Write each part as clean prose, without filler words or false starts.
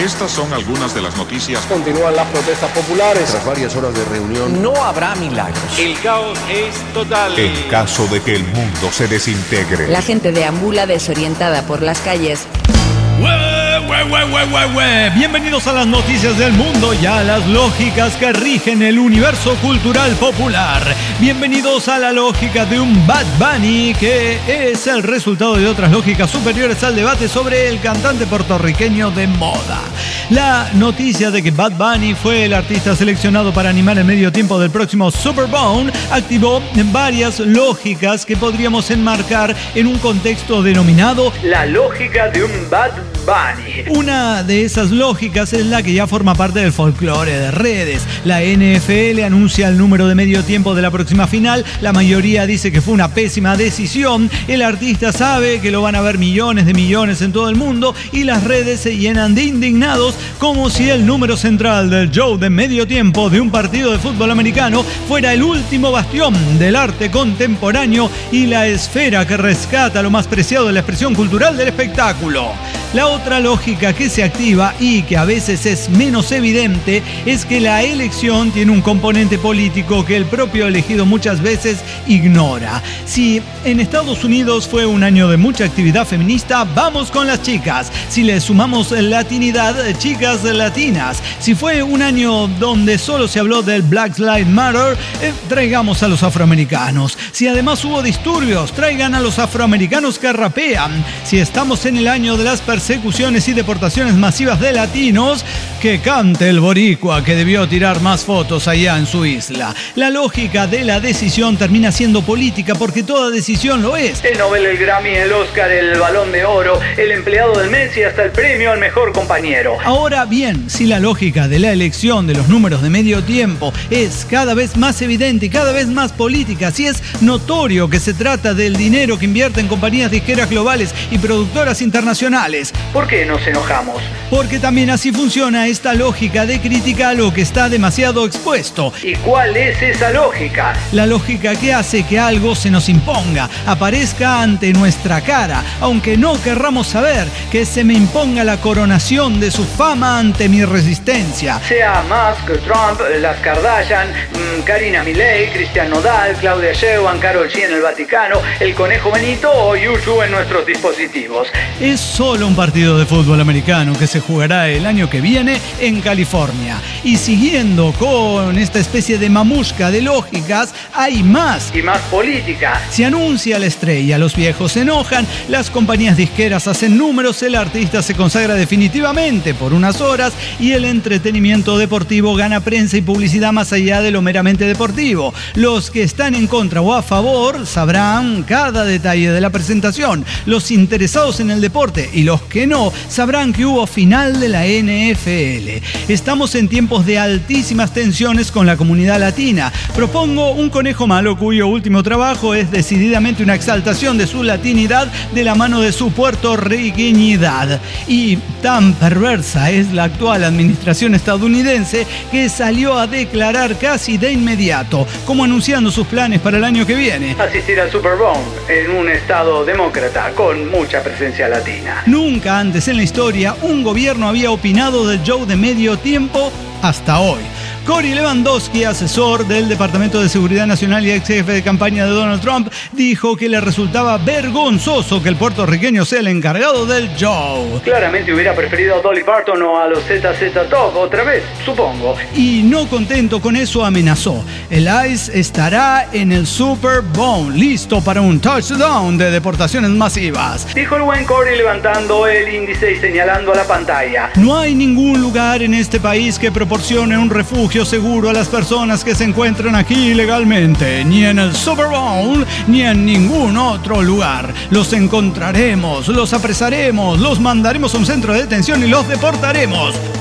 Estas son algunas de las noticias. Continúan las protestas populares. Tras varias horas de reunión, no habrá milagros. El caos es total. En caso de que el mundo se desintegre. La gente deambula desorientada por las calles. Bienvenidos a las noticias del mundo y a las lógicas que rigen el universo cultural popular. Bienvenidos a la lógica de un Bad Bunny, que es el resultado de otras lógicas superiores al debate sobre el cantante puertorriqueño de moda. La noticia de que Bad Bunny fue el artista seleccionado para animar el medio tiempo del próximo Super Bowl activó varias lógicas que podríamos enmarcar en un contexto denominado la lógica de un Bad Bunny. Una de esas lógicas es la que ya forma parte del folclore de redes. La NFL anuncia el número de medio tiempo de la próxima final. La mayoría dice que fue una pésima decisión. El artista sabe que lo van a ver millones de millones en todo el mundo y las redes se llenan de indignados, como si el número central del show de medio tiempo de un partido de fútbol americano fuera el último bastión del arte contemporáneo y la esfera que rescata lo más preciado de la expresión cultural del espectáculo. La otra lógica que se activa y que a veces es menos evidente es que la elección tiene un componente político que el propio elegido muchas veces ignora. Si en Estados Unidos fue un año de mucha actividad feminista, vamos con las chicas. Si le sumamos latinidad, chicas latinas. Si fue un año donde solo se habló del Black Lives Matter, traigamos a los afroamericanos. Si además hubo disturbios, traigan a los afroamericanos que rapean. Si estamos en el año de las persecuciones y deportaciones masivas de latinos, que cante el boricua que debió tirar más fotos allá en su isla. La lógica de la decisión termina siendo política porque toda decisión lo es. El Nobel, el Grammy, el Oscar, el Balón de Oro, el empleado del mes y hasta el premio al mejor compañero. Ahora bien, si la lógica de la elección de los números de medio tiempo es cada vez más evidente y cada vez más política, si es notorio que se trata del dinero que invierten compañías disqueras globales y productoras internacionales, ¿por qué nos enojamos? Porque también así funciona esta lógica de crítica a lo que está demasiado expuesto. ¿Y cuál es esa lógica? La lógica que hace que algo se nos imponga, aparezca ante nuestra cara, aunque no querramos saber, que se me imponga la coronación de su fama ante mi resistencia. Sea Musk, Trump, las Kardashian, Karina Milei, Cristian Nodal, Claudia Sheinbaum, Karol G en el Vaticano, el Conejo Benito o YouTube en nuestros dispositivos. Es solo un partido de fútbol americano que se jugará el año que viene en California. Y siguiendo con esta especie de mamushka de lógicas, hay más. Y más política. Se anuncia la estrella, los viejos se enojan, las compañías disqueras hacen números, el artista se consagra definitivamente por unas horas y el entretenimiento deportivo gana prensa y publicidad más allá de lo meramente deportivo. Los que están en contra o a favor sabrán cada detalle de la presentación. Los interesados en el deporte y los que no sabrán que hubo final de la NFL. Estamos en tiempos de altísimas tensiones con la comunidad latina. Propongo un conejo malo cuyo último trabajo es decididamente una exaltación de su latinidad de la mano de su puertorriqueñidad. Y tan perversa es la actual administración estadounidense que salió a declarar casi de inmediato, como anunciando sus planes para el año que viene, asistir al Super Bowl en un estado demócrata con mucha presencia latina. Nunca antes en la historia un gobierno había opinado del show de medio tiempo hasta hoy. Cory Lewandowski, asesor del Departamento de Seguridad Nacional y ex jefe de campaña de Donald Trump, dijo que le resultaba vergonzoso que el puertorriqueño sea el encargado del show. Claramente hubiera preferido a Dolly Parton o a los ZZ Top otra vez, supongo. Y no contento con eso amenazó. El ICE estará en el Super Bowl, listo para un touchdown de deportaciones masivas. Dijo el buen Cory levantando el índice y señalando a la pantalla. No hay ningún lugar en este país que proporcione un refugio seguro a las personas que se encuentran aquí ilegalmente, ni en el Super Bowl, ni en ningún otro lugar. Los encontraremos, los apresaremos, los mandaremos a un centro de detención y los deportaremos.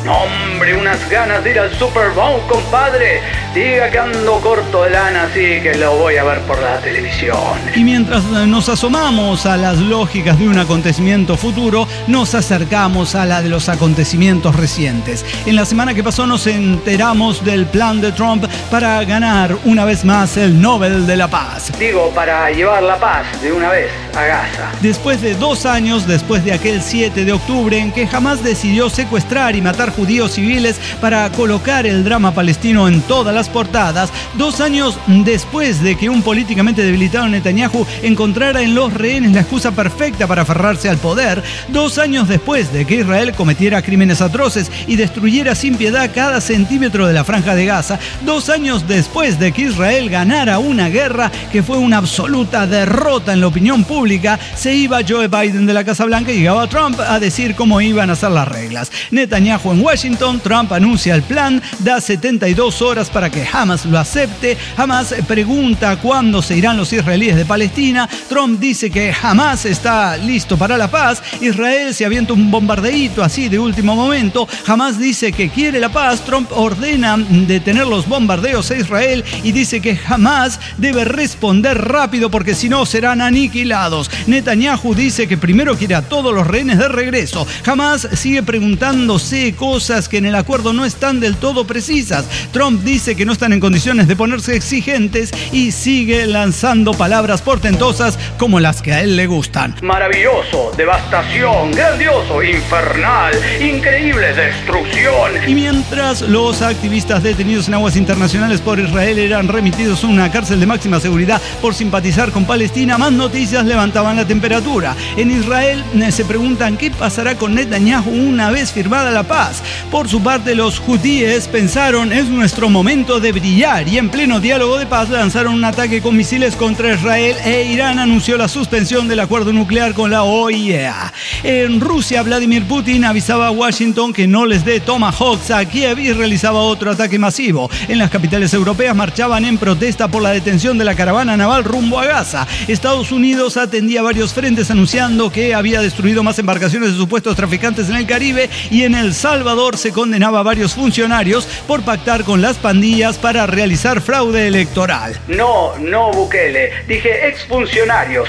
No, hombre, unas ganas de ir al Super Bowl, compadre. Diga que ando corto de lana, así que lo voy a ver por la televisión. Y mientras nos asomamos a las lógicas de un acontecimiento futuro, nos acercamos a la de los acontecimientos recientes. En la semana que pasó nos enteramos del plan de Trump para ganar una vez más el Nobel de la Paz. Digo, para llevar la paz de una vez a Gaza. Después de 2 años, después de aquel 7 de octubre en que Hamás decidió secuestrar y matar judíos civiles para colocar el drama palestino en todas las portadas, 2 años después de que un políticamente debilitado Netanyahu encontrara en los rehenes la excusa perfecta para aferrarse al poder, 2 años después de que Israel cometiera crímenes atroces y destruyera sin piedad cada centímetro de la franja de Gaza, 2 años después de que Israel ganara una guerra que fue una absoluta derrota en la opinión pública, se iba Joe Biden de la Casa Blanca y llegaba Trump a decir cómo iban a ser las reglas. Netanyahu en Washington, Trump anuncia el plan, da 72 horas para que Hamas lo acepte, Hamas pregunta cuándo se irán los israelíes de Palestina, Trump dice que Hamas está listo para la paz, Israel se avienta un bombardeíto así de último momento, Hamas dice que quiere la paz, Trump ordena detener los bombardeos a Israel y dice que Hamas debe responder rápido porque si no serán aniquilados. Netanyahu dice que primero quiere a todos los rehenes de regreso. Hamas sigue preguntándose cosas que en el acuerdo no están del todo precisas. Trump dice que no están en condiciones de ponerse exigentes y sigue lanzando palabras portentosas como las que a él le gustan. Maravilloso, devastación, grandioso, infernal, increíble destrucción. Y mientras los activistas detenidos en aguas internacionales por Israel eran remitidos a una cárcel de máxima seguridad por simpatizar con Palestina, más noticias levantaban la temperatura. En Israel se preguntan qué pasará con Netanyahu una vez firmada la paz. Por su parte, los hutíes pensaron es nuestro momento de brillar y en pleno diálogo de paz lanzaron un ataque con misiles contra Israel e Irán anunció la suspensión del acuerdo nuclear con la OIEA. En Rusia, Vladimir Putin avisaba a Washington que no les dé Tomahawks a Kiev y realizaba otro ataque masivo. En las capitales europeas marchaban en protesta por la detención de la caravana naval rumbo a Gaza. Estados Unidos atendía varios frentes anunciando que había destruido más embarcaciones de supuestos traficantes en el Caribe y en El Salvador se condenaba a varios funcionarios por pactar con las pandillas para realizar fraude electoral. No Bukele, dije exfuncionarios.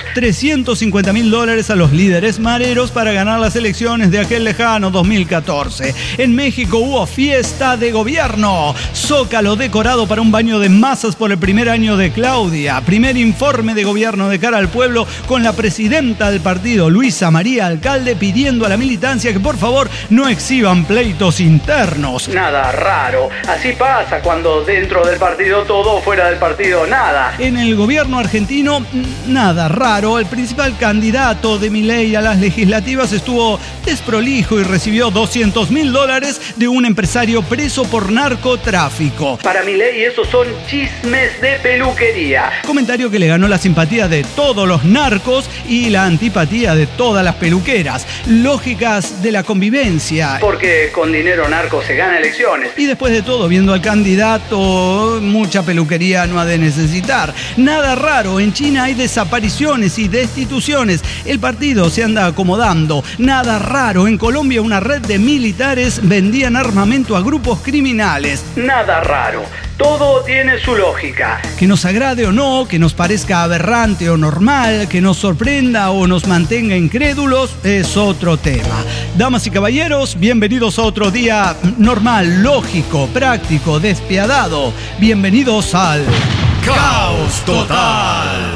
$350,000 a los líderes mareros para ganar las elecciones de aquel lejano 2014. En México hubo fiesta de gobierno. Zócalo decorado para un baño de masas por el primer año de Claudia. Primer informe de gobierno de cara al pueblo con la presidenta del partido, Luisa María Alcalde, pidiendo a la militancia que por favor no exhiban pleitos internos. Nada raro. Así pasa cuando dentro del partido todo, fuera del partido nada. En el gobierno argentino, nada raro. El principal candidato de Milei a las legislativas estuvo desprolijo y recibió $200,000 de un empresario preso por narcotráfico. Para Milei esos son chismes de peluquería. Comentario que le ganó la simpatía de todos los narcos y la antipatía de todas las peluqueras. Lógicas de la convivencia. Porque con dinero narco se gana elecciones. Y después de todo, viendo al candidato, mucha peluquería no ha de necesitar. Nada raro, en China hay desapariciones y destituciones. El partido se anda acomodando. Nada raro, en Colombia una red de militares vendían armamento a grupos criminales. Nada raro. Todo tiene su lógica. Que nos agrade o no, que nos parezca aberrante o normal, que nos sorprenda o nos mantenga incrédulos, es otro tema. Damas y caballeros, bienvenidos a otro día normal, lógico, práctico, despiadado. Bienvenidos al Caos Total.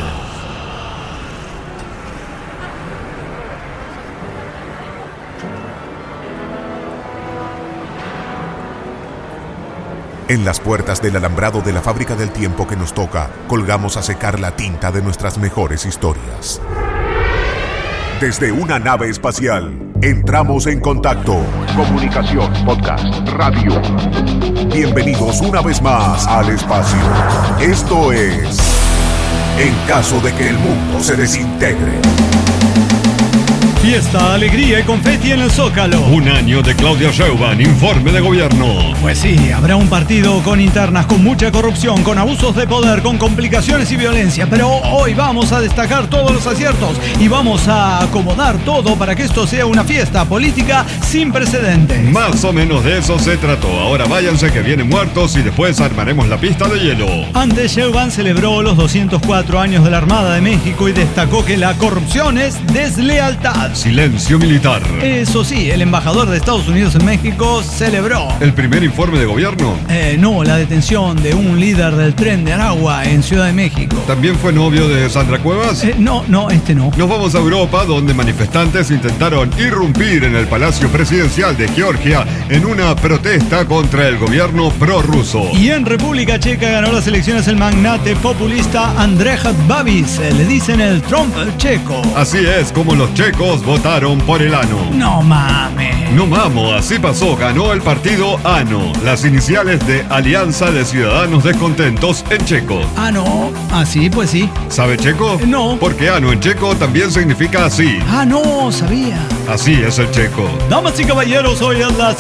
En las puertas del alambrado de la fábrica del tiempo que nos toca, colgamos a secar la tinta de nuestras mejores historias. Desde una nave espacial, entramos en contacto. Comunicación, podcast, radio. Bienvenidos una vez más al espacio. Esto es En caso de que el mundo se desintegre. Fiesta, alegría y confeti en el Zócalo. Un año de Claudia Sheinbaum, informe de gobierno. Pues sí, habrá un partido con internas, con mucha corrupción, con abusos de poder, con complicaciones y violencia. Pero hoy vamos a destacar todos los aciertos y vamos a acomodar todo para que esto sea una fiesta política sin precedentes. Más o menos de eso se trató. Ahora váyanse que vienen muertos y después armaremos la pista de hielo. Antes, Sheinbaum celebró los 204 años de la Armada de México y destacó que la corrupción es deslealtad. Silencio militar. Eso sí, el embajador de Estados Unidos en México celebró. ¿El primer informe de gobierno? No, la detención de un líder del Tren de Aragua en Ciudad de México. ¿También fue novio de Sandra Cuevas? No, este no. Nos vamos a Europa, donde manifestantes intentaron irrumpir en el Palacio Presidencial de Georgia en una protesta contra el gobierno prorruso. Y en República Checa ganó las elecciones el magnate populista Andrej Babis, le dicen el Trump checo. Así es como los checos votaron por el ANO. No mames. No mamo, así pasó, ganó el partido ANO, las iniciales de Alianza de Ciudadanos Descontentos en checo. ANO, así pues sí. ¿Sabe checo? No. Porque ANO en checo también significa así. No, sabía. Así es el checo. Damas y caballeros, hoy es la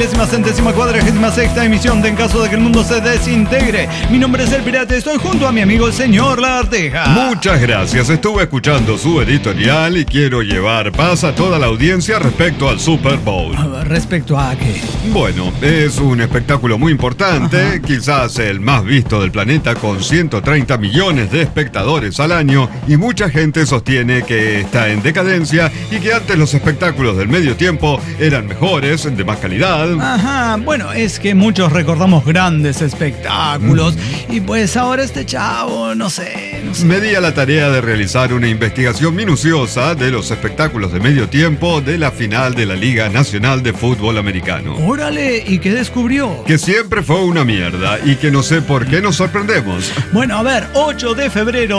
6.000.000.046ª emisión de En Caso de que el Mundo se Desintegre. Mi nombre es El Pirata y estoy junto a mi amigo el señor Lagarteja. Muchas gracias, estuve escuchando su editorial y quiero llevar paz a toda la audiencia respecto al Super Bowl. ¿Respecto a qué? Bueno, es un espectáculo muy importante, quizás el más visto del planeta, con 130 millones de espectadores al año, y mucha gente sostiene que está en decadencia y que antes los espectáculos del medio tiempo eran mejores, de más calidad. Bueno, es que muchos recordamos grandes espectáculos y pues ahora este chavo, no sé. Me di a la tarea de realizar una investigación minuciosa de los espectáculos de medio tiempo de la final de la Liga Nacional de Fútbol Americano. Órale, ¿y qué descubrió? Que siempre fue una mierda y que no sé por qué nos sorprendemos. Bueno, a ver, 8 de febrero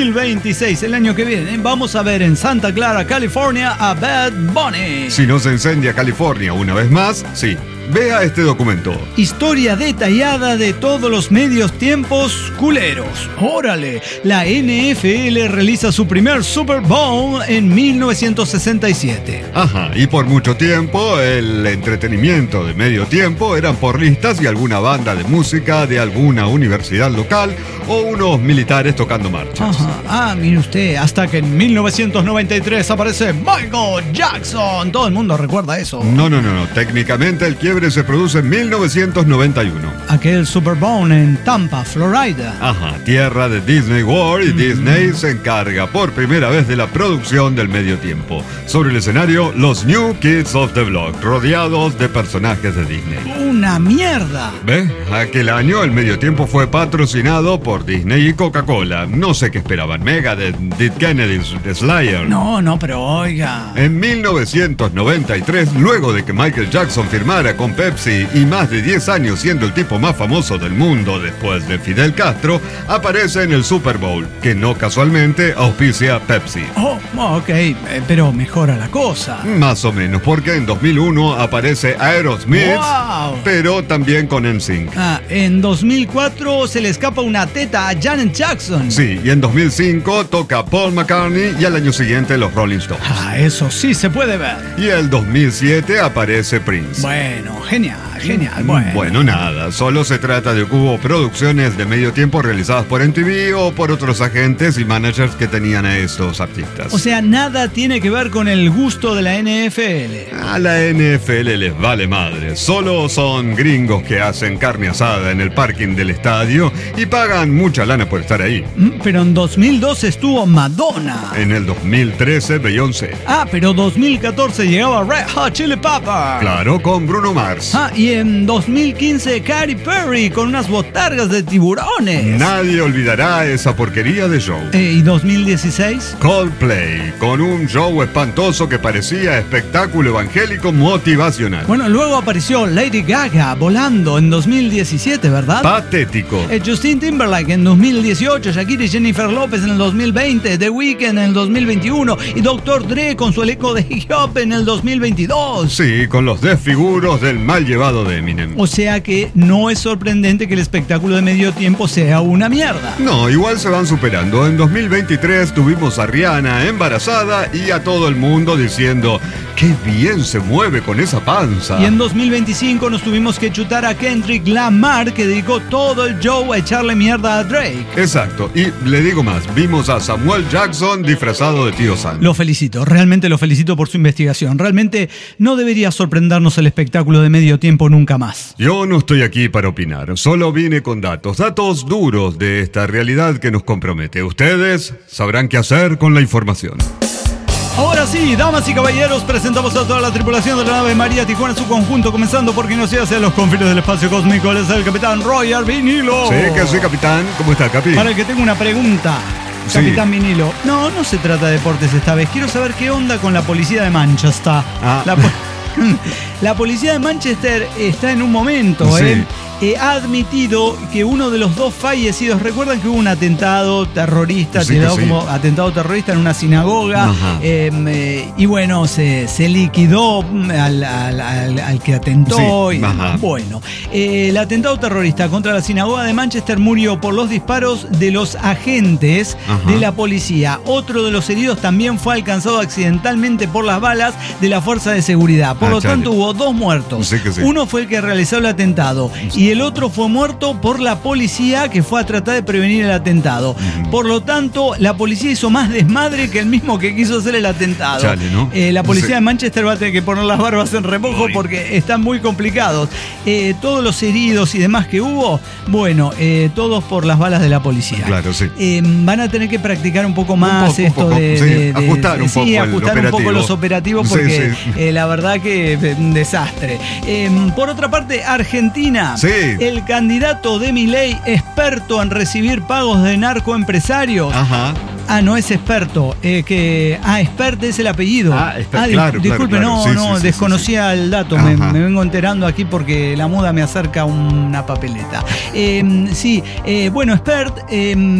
2026, el año que viene, vamos a ver en Santa Clara, California, a Bad Bunny. Si no se incendia California una vez más, sí. Vea este documento. Historia detallada de todos los medios tiempos culeros. Órale, la NFL realiza su primer Super Bowl en 1967. Y por mucho tiempo el entretenimiento de medio tiempo eran porristas y alguna banda de música de alguna universidad local o unos militares tocando marchas. Mire usted, hasta que en 1993 aparece Michael Jackson. Todo el mundo recuerda eso. No. Técnicamente el quiebre se produce en 1991. Aquel Super Bowl en Tampa, Florida. Tierra de Disney World, y Disney se encarga por primera vez de la producción del medio tiempo. Sobre el escenario, los New Kids of the Block, rodeados de personajes de Disney. ¡Una mierda! ¿Ve? Aquel año el medio tiempo fue patrocinado por Disney y Coca-Cola. No sé qué esperaban, Megadeth, Dead Kennedys, Slayer. No, pero oiga. En 1993, luego de que Michael Jackson firmara con Pepsi y más de 10 años siendo el tipo más famoso del mundo después de Fidel Castro, aparece en el Super Bowl, que no casualmente auspicia Pepsi. Ok, pero mejora la cosa. Más o menos, porque en 2001 aparece Aerosmith, pero también con NSYNC. En 2004 se le escapa una teta a Janet Jackson. Sí, y en 2005 toca Paul McCartney y al año siguiente los Rolling Stones. Eso sí se puede ver. Y el 2007 aparece Prince. Bueno, genial. Bueno, nada, solo se trata de que hubo producciones de medio tiempo realizadas por MTV o por otros agentes y managers que tenían a estos artistas. O sea, nada tiene que ver con el gusto de la NFL. A la NFL les vale madre, solo son gringos que hacen carne asada en el parking del estadio y pagan mucha lana por estar ahí. Pero en 2012 estuvo Madonna. En el 2013 Beyoncé. Pero 2014 llegaba Red Hot Chili Peppers. Claro, con Bruno Mars. Y en 2015 Katy Perry con unas botargas de tiburones. Nadie olvidará esa porquería de show. ¿Y 2016? Coldplay, con un show espantoso que parecía espectáculo evangélico motivacional. Bueno, luego apareció Lady Gaga volando en 2017, ¿verdad? Patético. Justin Timberlake en 2018, Shakira y Jennifer López en el 2020, The Weeknd en el 2021 y Dr. Dre con su elenco de hip hop en el 2022. Sí, con los desfiguros de del mal llevado de Eminem. O sea que no es sorprendente que el espectáculo de medio tiempo sea una mierda. No, igual se van superando. En 2023 tuvimos a Rihanna embarazada y a todo el mundo diciendo qué bien se mueve con esa panza. Y en 2025 nos tuvimos que chutar a Kendrick Lamar, que dedicó todo el show a echarle mierda a Drake. Exacto, y le digo más, vimos a Samuel Jackson disfrazado de Tío Sam. Lo felicito, realmente lo felicito por su investigación. Realmente no debería sorprendernos el espectáculo de medio tiempo nunca más. Yo no estoy aquí para opinar, solo vine con datos duros de esta realidad que nos compromete. Ustedes sabrán qué hacer con la información. Ahora sí, damas y caballeros, presentamos a toda la tripulación de la nave María Tijuana en su conjunto, comenzando por quien nos lleva hacia los confines del espacio cósmico. Él es el capitán Roger Vinilo. Sí, que soy capitán. ¿Cómo está, Capi? Para el que tenga una pregunta, sí. Capitán Vinilo. No se trata de deportes esta vez. Quiero saber qué onda con la policía de Manchester. La policía de Manchester está en un momento, sí. Ha admitido que uno de los dos fallecidos, recuerdan que hubo un atentado terrorista, como atentado terrorista en una sinagoga, y bueno, se liquidó al que atentó. Sí, bueno, el atentado terrorista contra la sinagoga de Manchester murió por los disparos de los agentes de la policía. Otro de los heridos también fue alcanzado accidentalmente por las balas de la fuerza de seguridad. Por lo tanto, hubo dos muertos. Sí. Uno fue el que realizó el atentado y el otro fue muerto por la policía que fue a tratar de prevenir el atentado. Por lo tanto, la policía hizo más desmadre que el mismo que quiso hacer el atentado. Chale, ¿no? La policía de Manchester va a tener que poner las barbas en remojo porque están muy complicados. Todos los heridos y demás que hubo, bueno, todos por las balas de la policía. Claro, sí. Van a tener que practicar un poco más ajustar un poco los operativos porque la verdad que un desastre. Por otra parte, Argentina. Sí. El candidato de Milei, experto en recibir pagos de narcoempresarios. No es experto, expert es el apellido. Disculpe, desconocía el dato, me vengo enterando aquí porque la muda me acerca una papeleta. Bueno, expert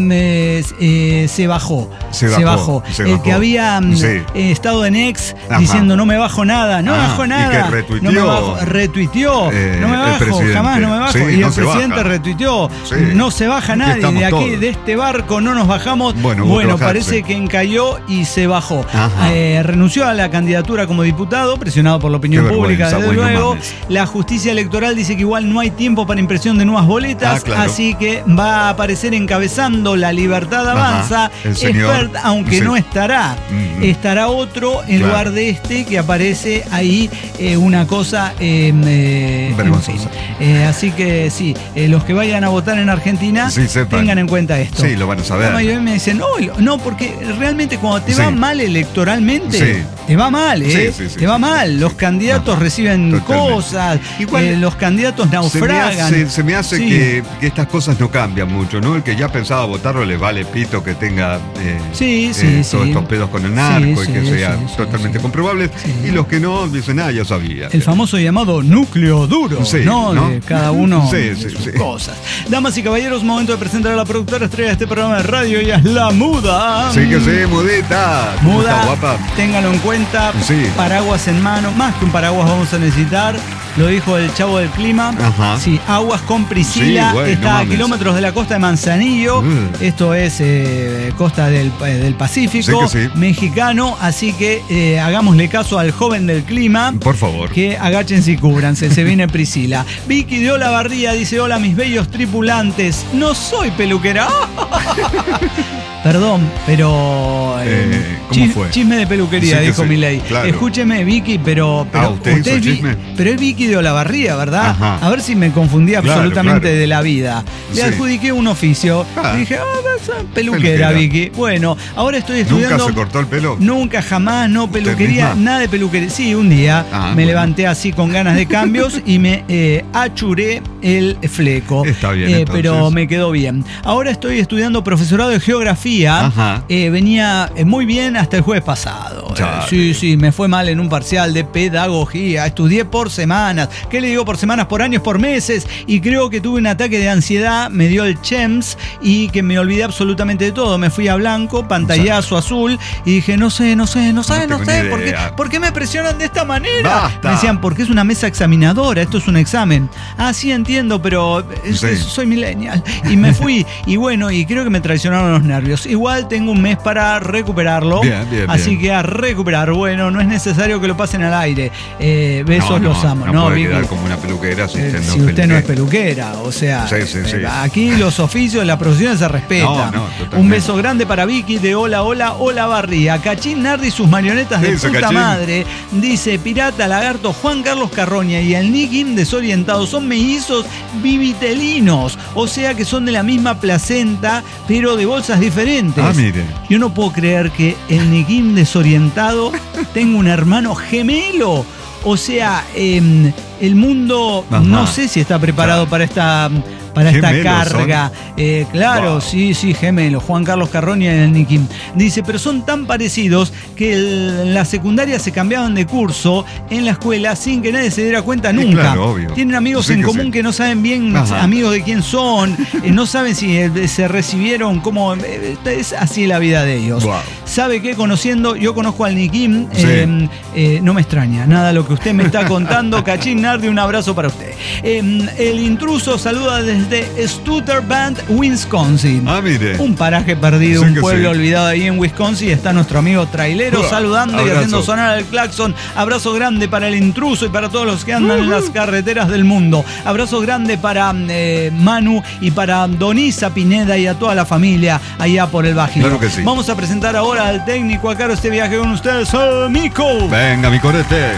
se bajó. El que había estado en ex diciendo no me bajo nada, y que retuiteó, no me bajo, jamás no me bajo. Y el presidente retuiteó, no se baja nadie, de aquí, de este barco no nos bajamos. Bueno, parece que encalló y se bajó. Renunció a la candidatura como diputado, presionado por la opinión pública, desde luego. La justicia electoral dice que igual no hay tiempo para impresión de nuevas boletas, así que va a aparecer encabezando La Libertad Avanza, expert, aunque no estará. Estará otro en lugar de este que aparece ahí, una cosa vergonzosa. Así que sí, los que vayan a votar en Argentina tengan en cuenta esto. Sí, lo van a saber. Y me dicen, no, porque realmente cuando te va mal electoralmente, te va mal, te va mal. Los candidatos reciben cosas, los candidatos naufragan. Se me hace que estas cosas no cambian mucho, ¿no? El que ya pensaba votarlo le vale pito que tenga todos estos pedos con el narco y que sea totalmente comprobable. Y los que no dicen, ya sabía. El famoso llamado núcleo duro, ¿no? De cada uno sus cosas. Damas y caballeros, momento de presentar a la productora estrella de este programa de radio, ella es la Muda. Sí que sí, Mudita. Muda, guapa. Téngalo en cuenta, paraguas en mano, más que un paraguas vamos a necesitar, lo dijo el chavo del clima. Sí, aguas con Priscila, está a kilómetros de la costa de Manzanillo, esto es costa del Pacífico mexicano, así que hagámosle caso al joven del clima. Por favor. Que agáchense y cúbranse, se viene Priscila. Vicky de Olavarría dice, hola mis bellos tripulantes, no soy peluquera. Perdón, pero ¿cómo fue? Chisme de peluquería, dijo Milei. Claro. Escúcheme, Vicky, pero ¿usted hizo chisme? Pero es Vicky de Olavarría, ¿verdad? A ver si me confundí absolutamente de la vida. Le adjudiqué un oficio. Dije, peluquera, Vicky. Bueno, ahora estoy estudiando. ¿Nunca se cortó el pelo? Nunca, jamás, no peluquería, nada de peluquería. Sí, un día me levanté así con ganas de cambios y me achuré el fleco. Está bien, pero me quedó bien. Ahora estoy estudiando profesorado de geografía. Ajá. Venía muy bien hasta el jueves pasado. Sí, me fue mal en un parcial de pedagogía. Estudié por semanas. ¿Qué le digo por semanas? Por años, por meses. Y creo que tuve un ataque de ansiedad. Me dio el CHEMS y que me olvidé absolutamente de todo. Me fui a blanco, pantallazo azul y dije, no sé. ¿Por qué me presionan de esta manera? Basta. Me decían, porque es una mesa examinadora, esto es un examen. Ah, sí, entiendo, pero soy millennial. Y me fui. Y bueno, y creo que me traicionaron los nervios. Igual tengo un mes para recuperarlo. Bien. Así que a recuperar. Bueno, no es necesario que lo pasen al aire. Besos, los amo. No puede Vicky, quedar como una peluquera si usted no es peluquera. O sea, sí. Aquí los oficios, las profesiones se respetan. Un beso grande para Vicky de Hola Barría. Cachín Nardi y sus marionetas de puta Cachín? Madre. Dice Pirata, Lagarto, Juan Carlos Carroña y el Nikim desorientados son mellizos bivitelinos. O sea que son de la misma placenta, pero de bolsas diferentes. Ah, mire. Yo no puedo creer que el Nikim desorientado tenga un hermano gemelo. O sea, el mundo no sé si está preparado para esta carga. Claro, wow. Sí, gemelo. Juan Carlos Carroña y el Nikim. Dice, pero son tan parecidos que en la secundaria se cambiaban de curso en la escuela sin que nadie se diera cuenta nunca. Claro, obvio. Tienen amigos en común que no saben bien amigos de quién son, no saben si se recibieron, cómo es así la vida de ellos. Wow. ¿Sabe qué? Yo conozco al Nikim, no me extraña nada lo que usted me está contando. Cachín Nardi, un abrazo para usted. El intruso saluda desde Stutterband, Wisconsin. Ah, mire. Un paraje perdido, un pueblo olvidado ahí en Wisconsin. Está nuestro amigo trailero saludando y haciendo sonar el claxon. Abrazo grande para el intruso y para todos los que andan en las carreteras del mundo. Abrazo grande para Manu y para Donisa Pineda y a toda la familia allá por el Bajío. Claro que sí. Vamos a presentar ahora al técnico a cargo de este viaje con ustedes, Mico. Venga, mi corete.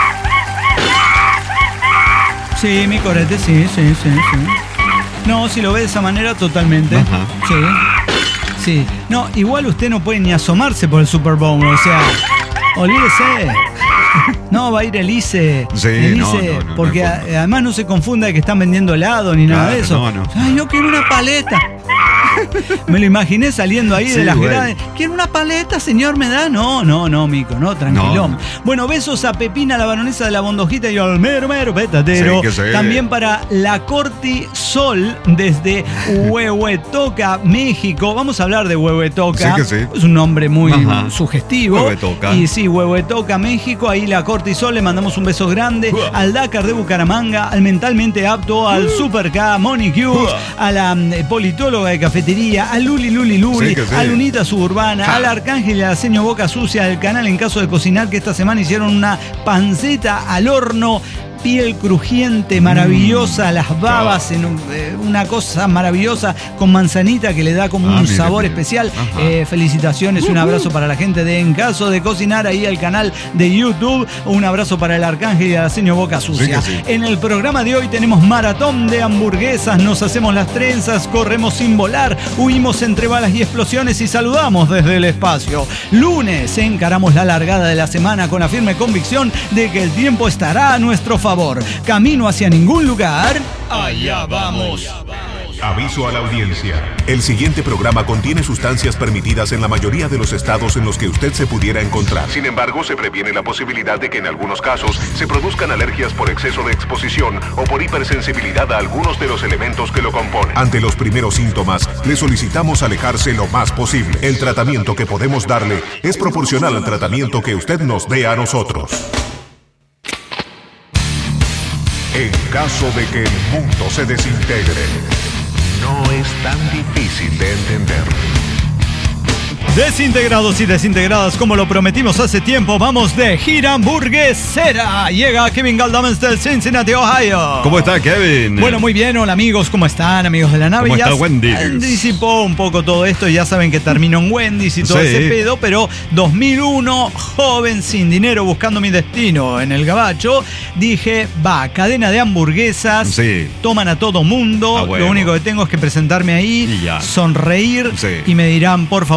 Sí, mi corete, sí. No, si lo ve de esa manera, totalmente. Ajá. Sí. No, igual usted no puede ni asomarse por el Super Bowl, o sea, olvídese. No, va a ir el ICE. Sí, no, porque además no se confunda de que están vendiendo helado ni nada de eso. No. Ay, yo quiero una paleta. Me lo imaginé saliendo ahí de las grades. ¿Quiere una paleta, señor? ¿Me da? No, Mico, no, tranquilón. No. Bueno, besos a Pepina, la baronesa de la Bondojita y al mero petatero. Sí. También para la Cortisol desde Huehuetoca, México. Vamos a hablar de Huehuetoca. Sí. Es un nombre muy sugestivo. Huehuetoca. Y sí, Huehuetoca, México. Ahí la Cortisol, le mandamos un beso grande. Al Dakar de Bucaramanga, al Mentalmente Apto, al Super K, Monique, a la politóloga de cafetería, a Luli, a Lunita Suburbana, al Arcángel y a la Seño Boca Sucia del canal En Caso de Cocinar, que esta semana hicieron una panceta al horno. Piel crujiente, maravillosa, las babas, en una cosa maravillosa con manzanita que le da como un sabor especial. Felicitaciones, un abrazo para la gente de En Caso de Cocinar, ahí al canal de YouTube. Un abrazo para el Arcángel y la Seño Boca Sucia. En el programa de hoy tenemos maratón de hamburguesas, nos hacemos las trenzas, corremos sin volar, huimos entre balas y explosiones y saludamos desde el espacio. Lunes encaramos la largada de la semana con la firme convicción de que el tiempo estará a nuestro favor. Camino hacia ningún lugar. Allá vamos. Aviso a la audiencia. El siguiente programa contiene sustancias permitidas en la mayoría de los estados en los que usted se pudiera encontrar. Sin embargo, se previene la posibilidad de que en algunos casos se produzcan alergias por exceso de exposición o por hipersensibilidad a algunos de los elementos que lo componen. Ante los primeros síntomas, le solicitamos alejarse lo más posible. El tratamiento que podemos darle es proporcional al tratamiento que usted nos dé a nosotros. En caso de que el mundo se desintegre, no es tan difícil de entender. Desintegrados y desintegradas, como lo prometimos hace tiempo, vamos de gira hamburguesera. Llega Kevin Galdames del Cincinnati, Ohio. ¿Cómo está, Kevin? Bueno, muy bien. Hola, amigos. ¿Cómo están, amigos de la nave? ¿Cómo está Wendy's? Disipó un poco todo esto. Ya saben que terminó en Wendy's y todo ese pedo, pero 2001, joven, sin dinero, buscando mi destino en el gabacho, dije, cadena de hamburguesas, toman a todo mundo. Lo único que tengo es que presentarme ahí, sonreír y me dirán, por favor, ponte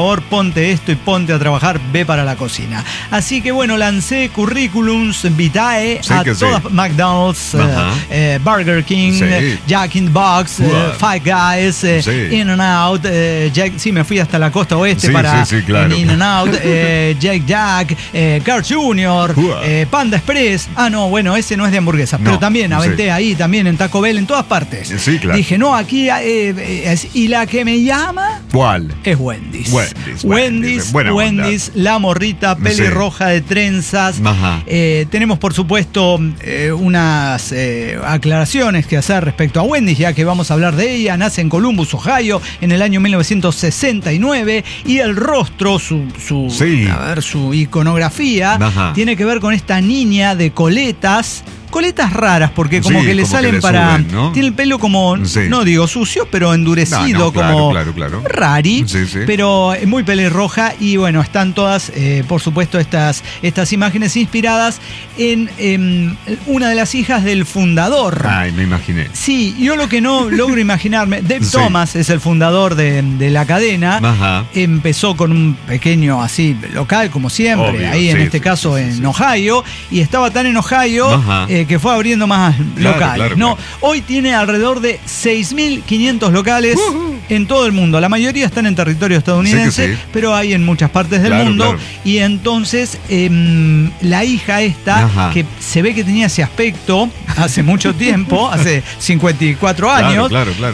ponte esto y ponte a trabajar, ve para la cocina. Así que bueno, lancé currículums vitae a todas, McDonald's, Burger King, Jack in the Box, Five Guys, In and Out, sí, me fui hasta la costa oeste para In and Out, Jack, Carl Jr., Panda Express. No, bueno, ese no es de hamburguesas, pero también aventé ahí, también en Taco Bell, en todas partes. Sí, claro. Dije, no, aquí y la que me llama... ¿Cuál? Es Wendy's. Wendy's, la morrita pelirroja de trenzas. Tenemos, por supuesto, unas aclaraciones que hacer respecto a Wendy's, ya que vamos a hablar de ella. Nace en Columbus, Ohio, en el año 1969, y el rostro, su iconografía, tiene que ver con esta niña de coletas raras, porque como que le salen para... Suben, ¿no? Tiene el pelo como, no digo sucio, pero endurecido, como rari, pero muy pelirroja. Y bueno, están todas, por supuesto, estas imágenes inspiradas en una de las hijas del fundador. Ay, me imaginé. Sí, yo lo que no logro imaginarme, Dave Thomas es el fundador de la cadena. Empezó con un pequeño así local, como siempre, ahí en este caso en Ohio, y estaba tan en Ohio que fue abriendo más locales. Hoy tiene alrededor de 6.500 locales en todo el mundo. La mayoría están en territorio estadounidense, pero hay en muchas partes del mundo. Y entonces la hija esta, que se ve que tenía ese aspecto hace mucho tiempo, hace 54 años,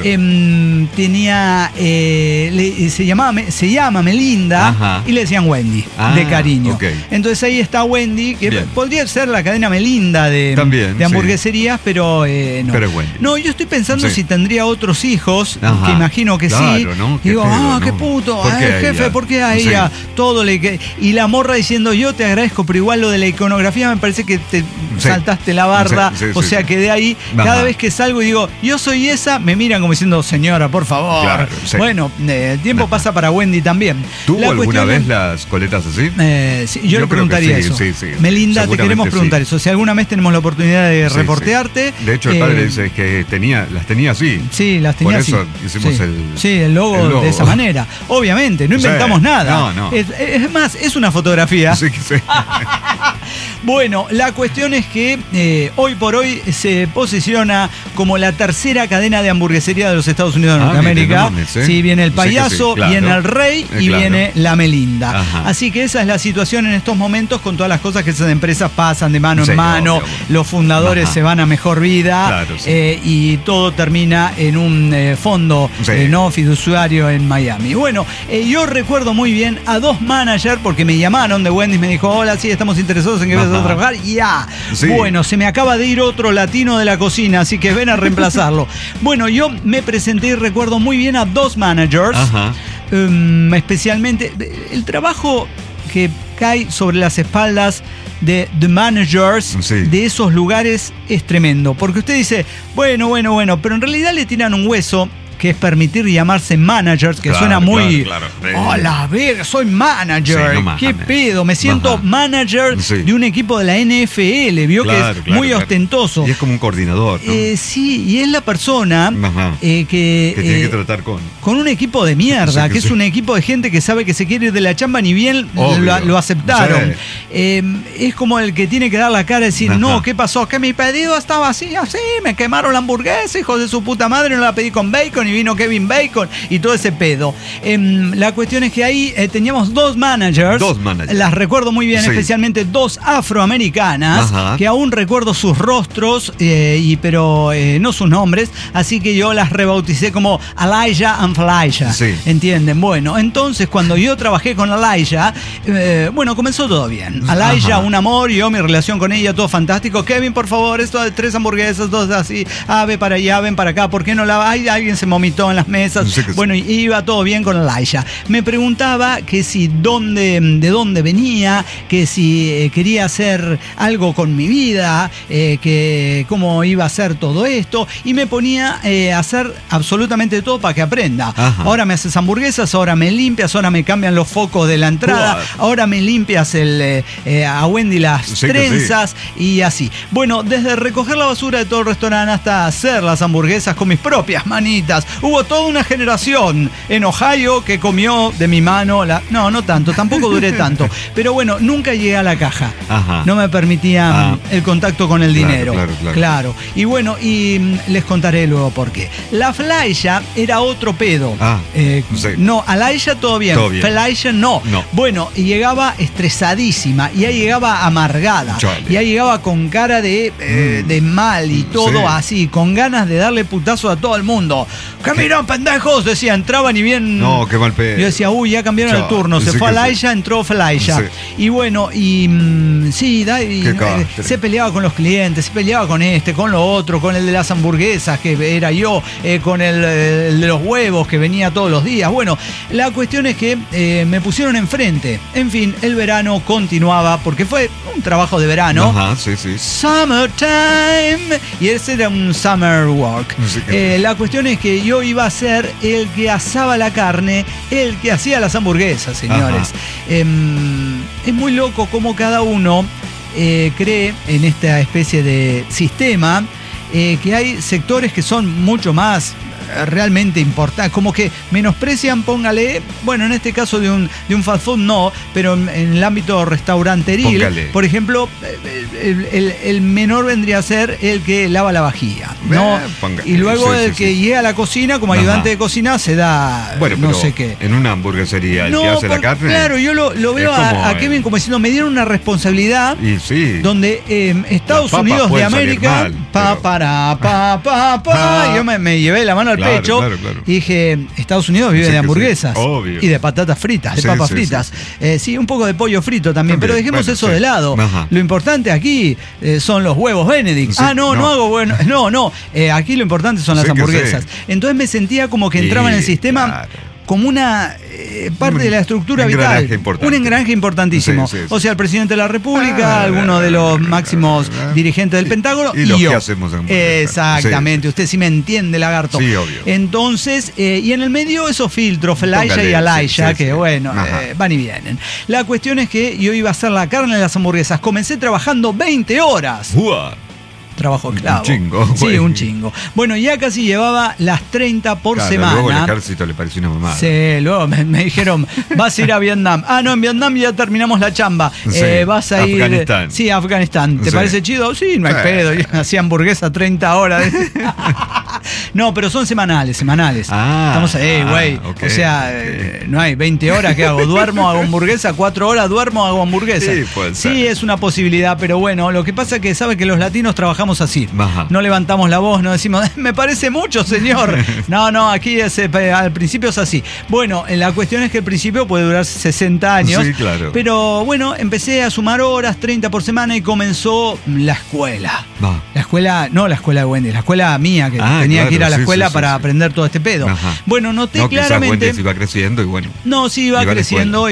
tenía se llama Melinda, y le decían Wendy, de cariño. Entonces ahí está Wendy, que podría ser la cadena Melinda de hamburgueserías, pero no. Pero es Wendy. No, yo estoy pensando si tendría otros hijos, que imagino que sí. ¿No? Digo, qué puto, jefe, ¿por qué a ella todo le... Y la morra diciendo, yo te agradezco, pero igual lo de la iconografía me parece que te saltaste la barda, o sea, quedé ahí. Cada vez que salgo y digo, yo soy esa, me miran como diciendo, señora, por favor. Bueno, el tiempo pasa para Wendy también. ¿Tuvo alguna vez las coletas así? Sí, yo le preguntaría eso. Melinda, te queremos preguntar eso. Si alguna vez tenemos la oportunidad de reportearte. De hecho, el padre dice que las tenía así. Sí, las tenía así. Por eso hicimos el logo de esa manera. Obviamente, no inventamos nada. No. Es más, es una fotografía. Sí. Bueno, la cuestión es que hoy por hoy se posiciona como la tercera cadena de hamburguesería de los Estados Unidos de Norteamérica. Sí, viene el Payaso, viene el Rey y viene la Melinda. Así que esa es la situación en estos momentos, con todas las cosas que esas empresas pasan de mano en mano. Los fundadores se van a mejor vida, y todo termina en un fondo no fiduciario en Miami. Bueno, yo recuerdo muy bien a dos managers, porque me llamaron de Wendy's, me dijo, hola, sí, estamos interesados en que vayas a trabajar. Bueno, se me acaba de ir otro latino de la cocina, así que ven a reemplazarlo. Bueno, yo me presenté y recuerdo muy bien a dos managers, especialmente el trabajo que cae sobre las espaldas de the managers de esos lugares es tremendo, porque usted dice, bueno, pero en realidad le tiran un hueso, que es permitir llamarse managers, que suena muy... Hola, ver, soy manager. ¿Qué pedo? Me siento manager de un equipo de la NFL. Vio que es muy ostentoso. Y es como un coordinador, ¿no? Sí, y es la persona que tiene que tratar con un equipo de mierda, que es un equipo de gente que sabe que se quiere ir de la chamba, ni bien lo aceptaron. Es como el que tiene que dar la cara y decir, no, ¿qué pasó? Que mi pedido estaba así, me quemaron la hamburguesa, hijos de su puta madre, no la pedí con bacon, y vino Kevin Bacon y todo ese pedo. La cuestión es que ahí teníamos dos managers. Las recuerdo muy bien, especialmente dos afroamericanas, que aún recuerdo sus rostros, pero no sus nombres, así que yo las rebauticé como Elijah and Felicia. ¿Entienden? Bueno, entonces cuando yo trabajé con Elijah, comenzó todo bien. Elijah, un amor, yo, mi relación con ella, todo fantástico. Kevin, por favor, esto de 3 hamburguesas, 2 así, ve para allá, ven para acá, ¿por qué no alguien se vomitó en las mesas? Bueno, iba todo bien con Elijah. Me preguntaba que si de dónde venía, que si quería hacer algo con mi vida, que cómo iba a hacer todo esto, y me ponía a hacer absolutamente todo para que aprenda. Ahora me haces hamburguesas, ahora me limpias, ahora me cambian los focos de la entrada, ahora me limpias a Wendy las trenzas, y así. Bueno, desde recoger la basura de todo el restaurante hasta hacer las hamburguesas con mis propias manitas, Hubo toda una generación en Ohio que comió de mi mano no tanto, tampoco duré tanto. Pero bueno, nunca llegué a la caja. Ajá. No me permitían el contacto con el dinero. Claro. Y bueno, les contaré luego por qué. La Fleischer era otro pedo. Sí. No, a Laisha todo bien. Fleischer no. Bueno, y llegaba estresadísima. Y ahí llegaba amargada. Chale. Y ahí llegaba con cara de mal y todo así, con ganas de darle putazo a todo el mundo. ¡Que miran, pendejos! Decía, entraban y bien. No, qué mal pedo. Yo decía, ya cambiaron el turno. Se fue a Laisha, entró Fleischer. Y bueno, se peleaba con los clientes, se peleaba con con lo otro, con el de las hamburguesas, que era yo, con el de los huevos, que venía todos los días. Bueno, la cuestión es que me pusieron enfrente. En fin, el verano continuaba, porque fue un trabajo de verano. Ajá, sí. Summertime. Y ese era un summer work. La cuestión es que yo iba a ser el que asaba la carne, el que hacía las hamburguesas, señores. Es muy loco cómo cada uno cree en esta especie de sistema, que hay sectores que son mucho más realmente importantes, como que menosprecian, póngale, bueno, en este caso de un fast food no, pero en el ámbito restauranteril, póngale. Por ejemplo, el menor vendría a ser el que lava la vajilla, ¿no? Y luego el que llega a la cocina como ayudante de cocina se da, bueno, no sé qué. En una hamburguesería, el que hace la carne. Claro, yo lo veo a Kevin como diciendo, me dieron una responsabilidad donde Estados Unidos de América, yo me llevé la mano al pecho y dije, Estados Unidos vive de hamburguesas y de patatas fritas, de papas fritas. Sí, un poco de pollo frito también, pero dejemos eso de lado. Lo importante aquí son los huevos Benedict. No hago bueno. No, aquí lo importante son las hamburguesas. Entonces me sentía como que entraba en el sistema como una parte de la estructura vital. Un engranaje importantísimo. O sea, el presidente de la República, alguno de los máximos dirigentes del Pentágono y yo. Que hacemos en exactamente. Usted sí me entiende, lagarto. Sí, obvio. Entonces, y en el medio esos filtros, Fleischer y Alaisha, que bueno, van y vienen. La cuestión es que yo iba a hacer la carne de las hamburguesas. Comencé trabajando 20 horas. Trabajo esclavo. Un chingo. Sí, un chingo. Bueno, ya casi llevaba las 30 por semana. Luego el ejército le pareció una mamada. Sí, luego me dijeron, vas a ir a Vietnam. No, en Vietnam ya terminamos la chamba. Vas a ir... Afganistán. Sí, a Afganistán. ¿Te parece chido? Sí, no hay pedo. Yo hacía hamburguesa 30 horas. No, pero son semanales. Estamos ahí, güey. O sea, no hay 20 horas que hago. Duermo, hago hamburguesa, 4 horas duermo, hago hamburguesa. Sí, puede ser. Sí, es una posibilidad, pero bueno, lo que pasa es que sabe que los latinos trabajamos así. No levantamos la voz, no decimos, me parece mucho, señor. No, aquí al principio es así. Bueno, la cuestión es que el principio puede durar 60 años. Sí, claro. Pero bueno, empecé a sumar horas, 30 por semana, y comenzó la escuela. La escuela, no la escuela de Wendy, la escuela mía, que tenía que ir a la escuela para aprender todo este pedo. Bueno, noté claramente. Wendy iba creciendo y bueno. No, sí, iba creciendo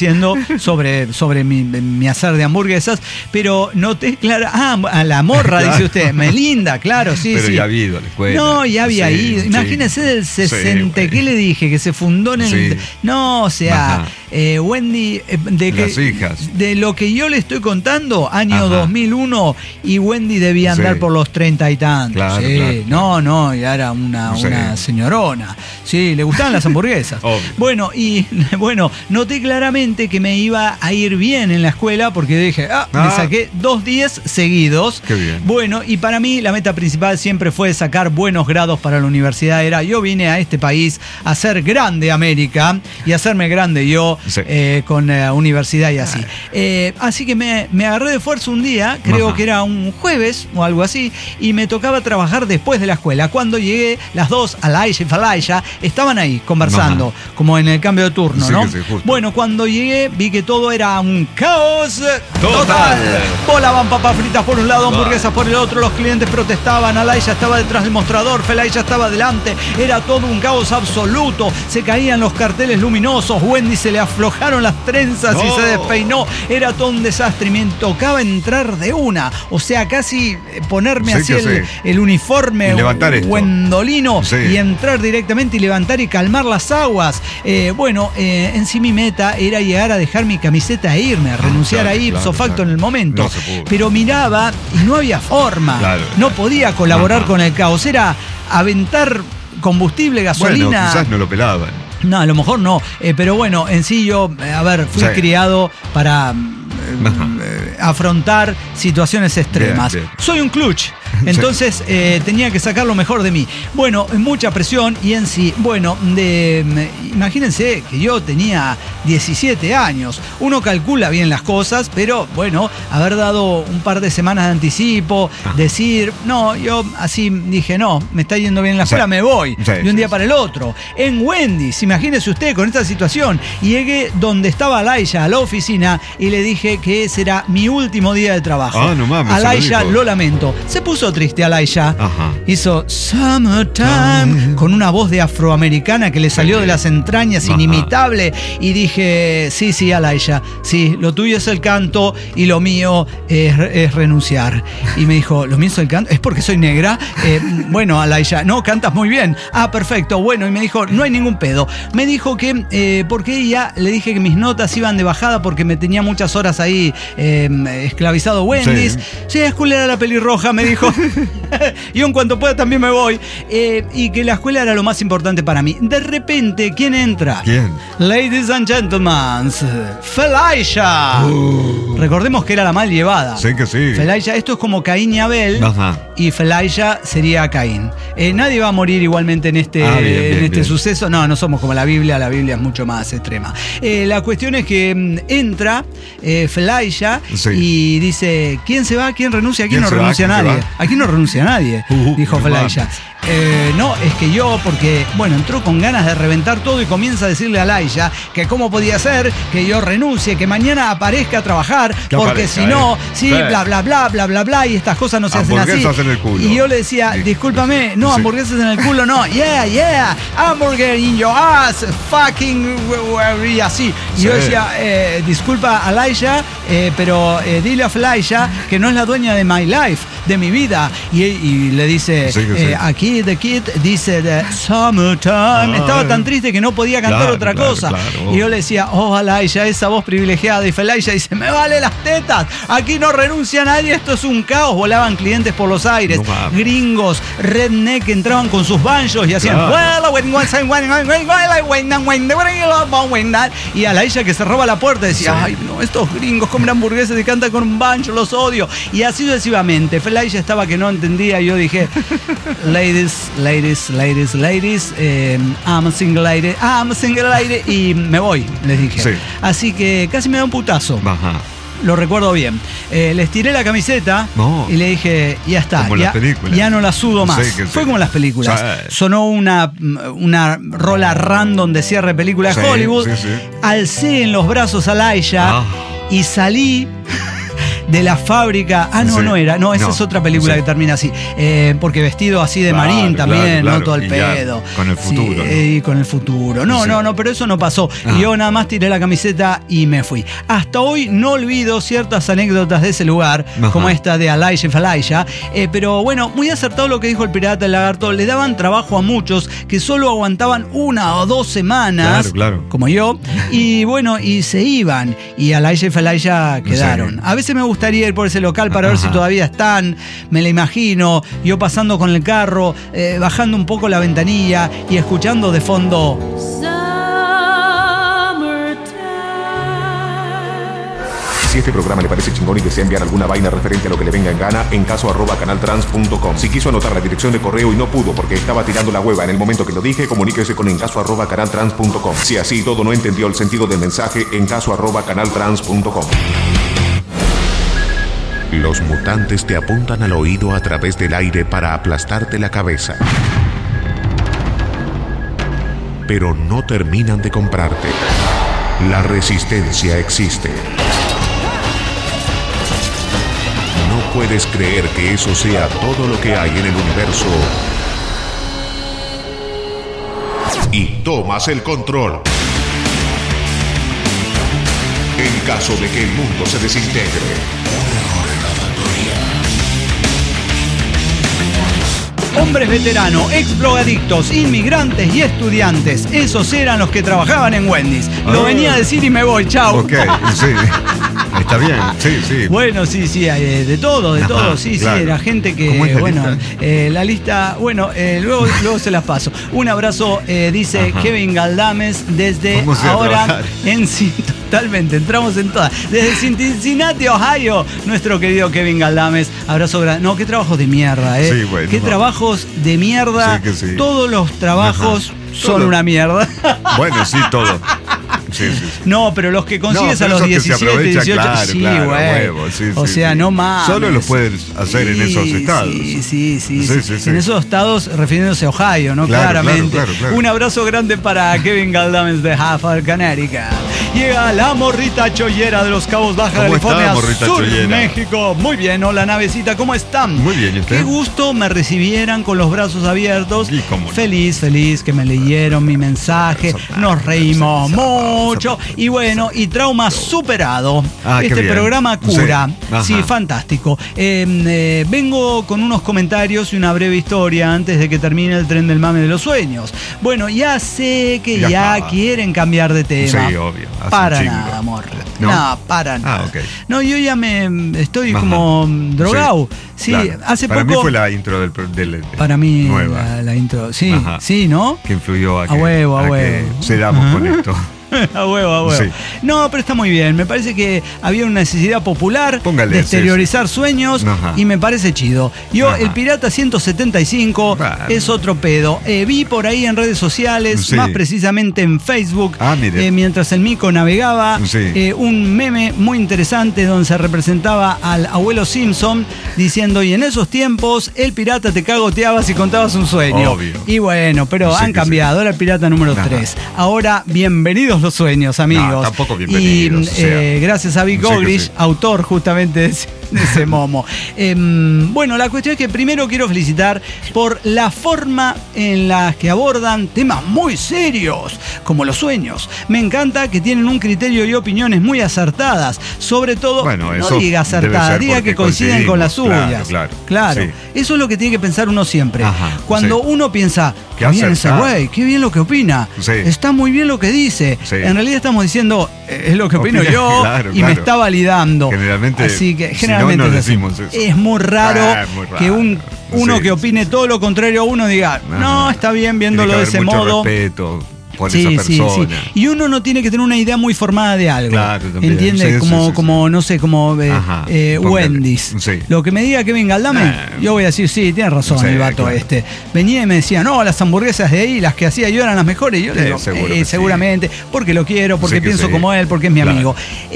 sobre mi hacer de hamburguesas, pero noté a la morra, dice usted, Melinda, claro, sí. Pero ya había ido a la escuela. No, ya había ido. Imagínese del 60, ¿qué le dije? Que se fundó en el... No, o sea, Wendy, las hijas. De lo que yo le estoy contando, año 2001, y Wendy debía andar por los 30 y tantos. Claro, No, ya era una señorona. Sí, le gustaban las hamburguesas. Bueno, noté claramente que me iba a ir bien en la escuela, porque dije, me saqué 2 10 seguidos. Qué bien. Bueno, y para mí la meta principal siempre fue sacar buenos grados para la universidad. Yo vine a este país a hacer grande América y hacerme grande yo con la universidad y así. Así que me agarré de fuerza un día, creo que era un jueves o algo así, y me tocaba trabajar después de la escuela. Cuando llegué, las dos, Alaisha y Fleischer, estaban ahí conversando, como en el cambio de turno, ¿no? Bueno, cuando llegué, vi que todo era un caos total. Volaban papas fritas por un lado, hamburguesas por el otro, los clientes protestaban, Alaisha estaba detrás del mostrador, Fleischer estaba delante, era todo un caos absoluto, se caían los carteles luminosos, Wendy se le aflojaron las trenzas y se despeinó, era todo un desastre, y me tocaba entrar de una, o sea, casi ponerme así el uniforme wendolino y entrar directamente y levantar y calmar las aguas. En sí mi meta era llegar a dejar mi camiseta e irme, a renunciar a ipso facto en el momento, pero miraba y no había forma, no podía colaborar con el caos, era aventar combustible, gasolina. Bueno, quizás no lo pelaban. No, a lo mejor no. Pero bueno, en sí yo, fui criado para afrontar situaciones extremas. Bien. Soy un clutch. Entonces tenía que sacar lo mejor de mí. Bueno, mucha presión y en sí, bueno, imagínense que yo tenía 17 años. Uno calcula bien las cosas, pero bueno, haber dado un par de semanas de anticipo, decir, no, yo así dije, no, me está yendo bien en la escuela, me voy. De un día para el otro. En Wendy's, imagínese usted con esta situación. Llegué donde estaba Alaya, a la oficina, y le dije que ese era mi último día de trabajo. No mames, Alaya, lo lamento. Se puso triste Alaya. Hizo Summertime con una voz de afroamericana que le salió de las entrañas, inimitable. Y dije, sí, Alaya, sí, lo tuyo es el canto y lo mío es renunciar. Y me dijo, ¿lo mío es el canto? ¿Es porque soy negra? Bueno, Alaya, no, cantas muy bien. Perfecto, bueno. Y me dijo, no hay ningún pedo. Me dijo que, porque ella, le dije que mis notas iban de bajada porque me tenía muchas horas ahí esclavizado Wendy's. Sí, es culera la pelirroja, me dijo. Yo en cuanto pueda también me voy. Y que la escuela era lo más importante para mí. De repente, ¿quién entra? ¿Quién? Ladies and gentlemen, Felaisha. Recordemos que era la mal llevada. Sí que sí. Felaisha, esto es como Caín y Abel. Y Felaisha sería Caín. Nadie va a morir igualmente en este suceso. No somos como la Biblia es mucho más extrema. La cuestión es que entra Felaisha y dice, ¿quién se va? ¿Quién renuncia? Aquí no renuncia nadie. Aquí no renuncia nadie, dijo Felaisha. No, es que yo, porque, bueno, entró con ganas de reventar todo y comienza a decirle a Alaya que cómo podía ser que yo renuncie, que mañana aparezca a trabajar, porque si no, bla, bla, bla, bla, bla, bla, y estas cosas no se hacen así. En el culo. Y yo le decía, discúlpame, no, hamburguesas en el culo, no, yeah, hamburger in your ass, fucking, y así. Y yo decía, disculpa, Alaya, pero dile a Felaisha que no es la dueña de my life, de mi vida. Y le dice, aquí The Kid dice de Summertime. Estaba tan triste que no podía cantar otra cosa. Y yo le decía, Alaya, esa voz privilegiada. Y Felaisha dice, me vale las tetas. Aquí no renuncia nadie, esto es un caos. Volaban clientes por los aires. Gringos, redneck, que entraban con sus banjos y hacían y Alaya, que cerraba la puerta, decía, ay no, estos gringos comen hamburguesas y cantan con un banjo, los odio. Y así sucesivamente. Felaisha estaba que no entendía. Y yo dije, ladies, I'm a single lady, y me voy, les dije. Así que casi me da un putazo. Lo recuerdo bien. Les tiré la camiseta y le dije, ya está, ya no la sudo más. Fue como las películas. Sonó una rola random de cierre de película de Hollywood. Alcé en los brazos a Alaya y salí de la fábrica. Esa es otra película que termina así. Porque vestido así de marín también, ¿no? Todo el pedo. Con el futuro. Y con el futuro. No, pero eso no pasó. Y yo nada más tiré la camiseta y me fui. Hasta hoy no olvido ciertas anécdotas de ese lugar, como esta de Alaya y Felaisha. Pero bueno, muy acertado lo que dijo el pirata del lagarto. Le daban trabajo a muchos que solo aguantaban 1 o 2 semanas, como yo. Y bueno, y se iban. Y Alaya y Felaisha quedaron. A veces me gustaría ir por ese local para ver si todavía están. Me la imagino, yo pasando con el carro, bajando un poco la ventanilla y escuchando de fondo Si este programa le parece chingón y desea enviar alguna vaina referente a lo que le venga en gana, en caso @canaltrans.com. Si quiso anotar la dirección de correo y no pudo porque estaba tirando la hueva en el momento que lo dije, comuníquese con encaso@canaltrans.com. Si así todo no entendió el sentido del mensaje, en caso @canaltrans.com. Los mutantes te apuntan al oído a través del aire para aplastarte la cabeza. Pero no terminan de comprarte. La resistencia existe. No puedes creer que eso sea todo lo que hay en el universo. Y tomas el control. En caso de que el mundo se desintegre. Hombres veteranos, ex drogadictos, inmigrantes y estudiantes. Esos eran los que trabajaban en Wendy's. Lo venía a decir y me voy, chao. Ok, sí. Está bien, sí. Bueno, sí, de todo, sí, claro. era gente que, ¿Cómo es la lista, luego se las paso. Un abrazo, dice Kevin Galdames, desde Vamos a ahora trabajar. totalmente, entramos en todas. Desde Cincinnati, Ohio, nuestro querido Kevin Galdames, abrazo grande. No, qué trabajos de mierda, Sí, bueno, qué trabajos de mierda. Sí que sí. Todos los trabajos son Todo. una mierda. Bueno, sí, todo. Sí. No, pero los que consigues No, a los pero esos que se 17, aprovecha, 18, claro, sí, claro, güey. huevo, sí, o sí, sea, sí. no mames. Solo lo puedes hacer en esos estados. Sí. Sí. En esos estados, refiriéndose a Ohio, ¿no? Claro, Claramente. claro. Un abrazo grande para Kevin Galdames de Hartford, Connecticut. Llega la morrita chollera de los Cabos Baja ¿Cómo está, California morrita Sur, chollera? México. Muy bien, hola navecita, ¿cómo están? Muy bien, ¿y usted? Qué gusto me recibieran con los brazos abiertos. ¿Y cómo no? Feliz que me leyeron mi mensaje. Nos reímos mucho. Y bueno, y trauma superado. Qué Este bien. programa cura. Sí. Ajá. Sí, fantástico. Vengo con unos comentarios y una breve historia antes de que termine el tren del mame de los sueños. Bueno, ya sé que ya quieren cambiar de tema. Sí, obvio. Hace Para un chingo. nada, amor. ¿No? No, para nada. ok. No, yo ya me estoy Ajá. como drogado. Sí, claro. hace Para poco. mí fue la intro del Para mí, nueva. la intro. Sí, Ajá. sí, ¿no? Que influyó a que, huevo, a que huevo. cedamos con esto. A huevo. Sí. No, pero está muy bien. Me parece que había una necesidad popular Póngale, de exteriorizar sueños Ajá. y me parece chido. Yo, Ajá. el Pirata 175 Bueno. es otro pedo. Vi por ahí en redes sociales, Sí. más precisamente en Facebook, mire. mientras el mico navegaba, Sí. un meme muy interesante donde se representaba al abuelo Simpson diciendo, y en esos tiempos el pirata te cagoteaba si contabas un sueño. Obvio. Y bueno, pero Sí han que cambiado. Ahora el pirata número Ajá. 3. Ahora, bienvenidos los sueños, amigos. No, tampoco bienvenidos, Y o sea. gracias a Vic Sí que Ogrish, sí. autor justamente de ese momo. Bueno, la cuestión es que primero quiero felicitar por la forma en la que abordan temas muy serios, como los sueños. Me encanta que tienen un criterio y opiniones muy acertadas. Sobre todo, Bueno, no eso diga debe acertadas, ser diga porque que coinciden con las coincidimos, suyas. claro. Sí. Eso es lo que tiene que pensar uno siempre. Ajá, Cuando sí. uno piensa, Qué qué bien ese acertado. güey, qué bien lo que opina, Sí. está muy bien lo que dice. Sí. En realidad estamos diciendo, es lo que opino Opina- yo claro, y me claro. está validando. Generalmente, Así que si generalmente no, no es así. decimos eso. Es muy raro, Muy raro. que uno Sí, que opine todo lo contrario a uno diga, no, Ajá. está bien Tiene viéndolo que de haber ese mucho modo. respeto por Sí, esa sí, persona. sí. Y uno no tiene que tener una idea muy formada de algo. Claro, también. ¿Entiendes? Sí, como, sí. como, no sé, como Ajá, póngale. Wendy's. Sí. Lo que me diga Kevin Galdames, yo voy a decir, sí, tiene razón Sí, el vato claro. este. Venía y me decía, no, las hamburguesas de ahí, las que hacía yo eran las mejores. Y yo le digo, seguro que sí. seguramente, porque lo quiero, porque Sí que pienso sí. como él, porque es mi Claro. amigo.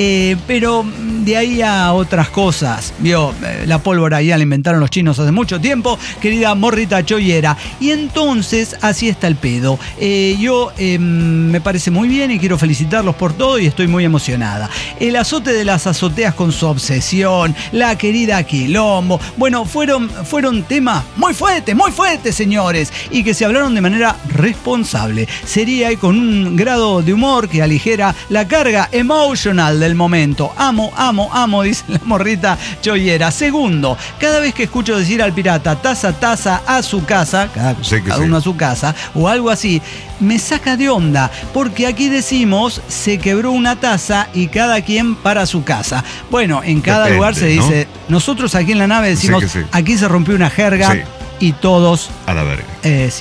Pero de ahí a otras cosas. Vio, la pólvora ya la inventaron los chinos hace mucho tiempo, querida morrita chollera. Y entonces, así está el pedo. Yo me parece muy bien y quiero felicitarlos por todo y estoy muy emocionada. El azote de las azoteas con su obsesión, la querida Quilombo. Bueno, fueron temas muy fuertes, señores, y que se hablaron de manera responsable, seria y con un grado de humor que aligera la carga emocional del momento. Amo, dice la morrita chollera. Segundo, cada vez que escucho decir al pirata taza a su casa, cada uno a su casa, o algo así, me saca de onda, porque aquí decimos se quebró una taza y cada quien para su casa. Bueno, en cada Depende, lugar se dice, ¿no? Nosotros aquí en la nave decimos, Sí que sí. aquí se rompió una jerga Sí. y todos, A la verga.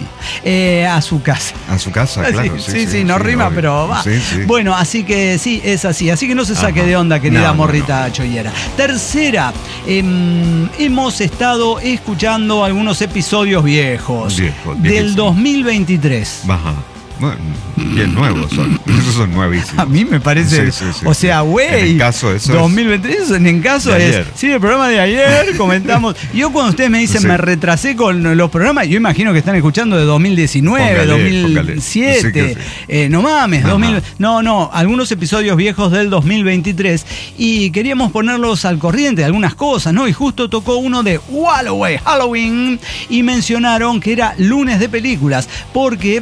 a su casa. A su casa, claro. Sí, no rima, obvio. pero va. Sí. Bueno, así que sí, es así. Así que no se saque Ajá. de onda, querida No, morrita chollera. Tercera, hemos estado escuchando algunos episodios viejos del viejísimos. 2023. Ajá. Bueno, bien nuevos son. Esos son nuevísimos. A mí me parece. Sí, o sea, güey. En caso, eso 2023, en caso de es. ayer. Sí, el programa de ayer comentamos. Yo, cuando ustedes me dicen Sí. me retrasé con los programas, yo imagino que están escuchando de 2019, Póngale, 2007. póngale. Sí que No mames, Ajá. 2000. No, algunos episodios viejos del 2023. Y queríamos ponerlos al corriente de algunas cosas, ¿no? Y justo tocó uno de Halloween. Y mencionaron que era lunes de películas. Porque.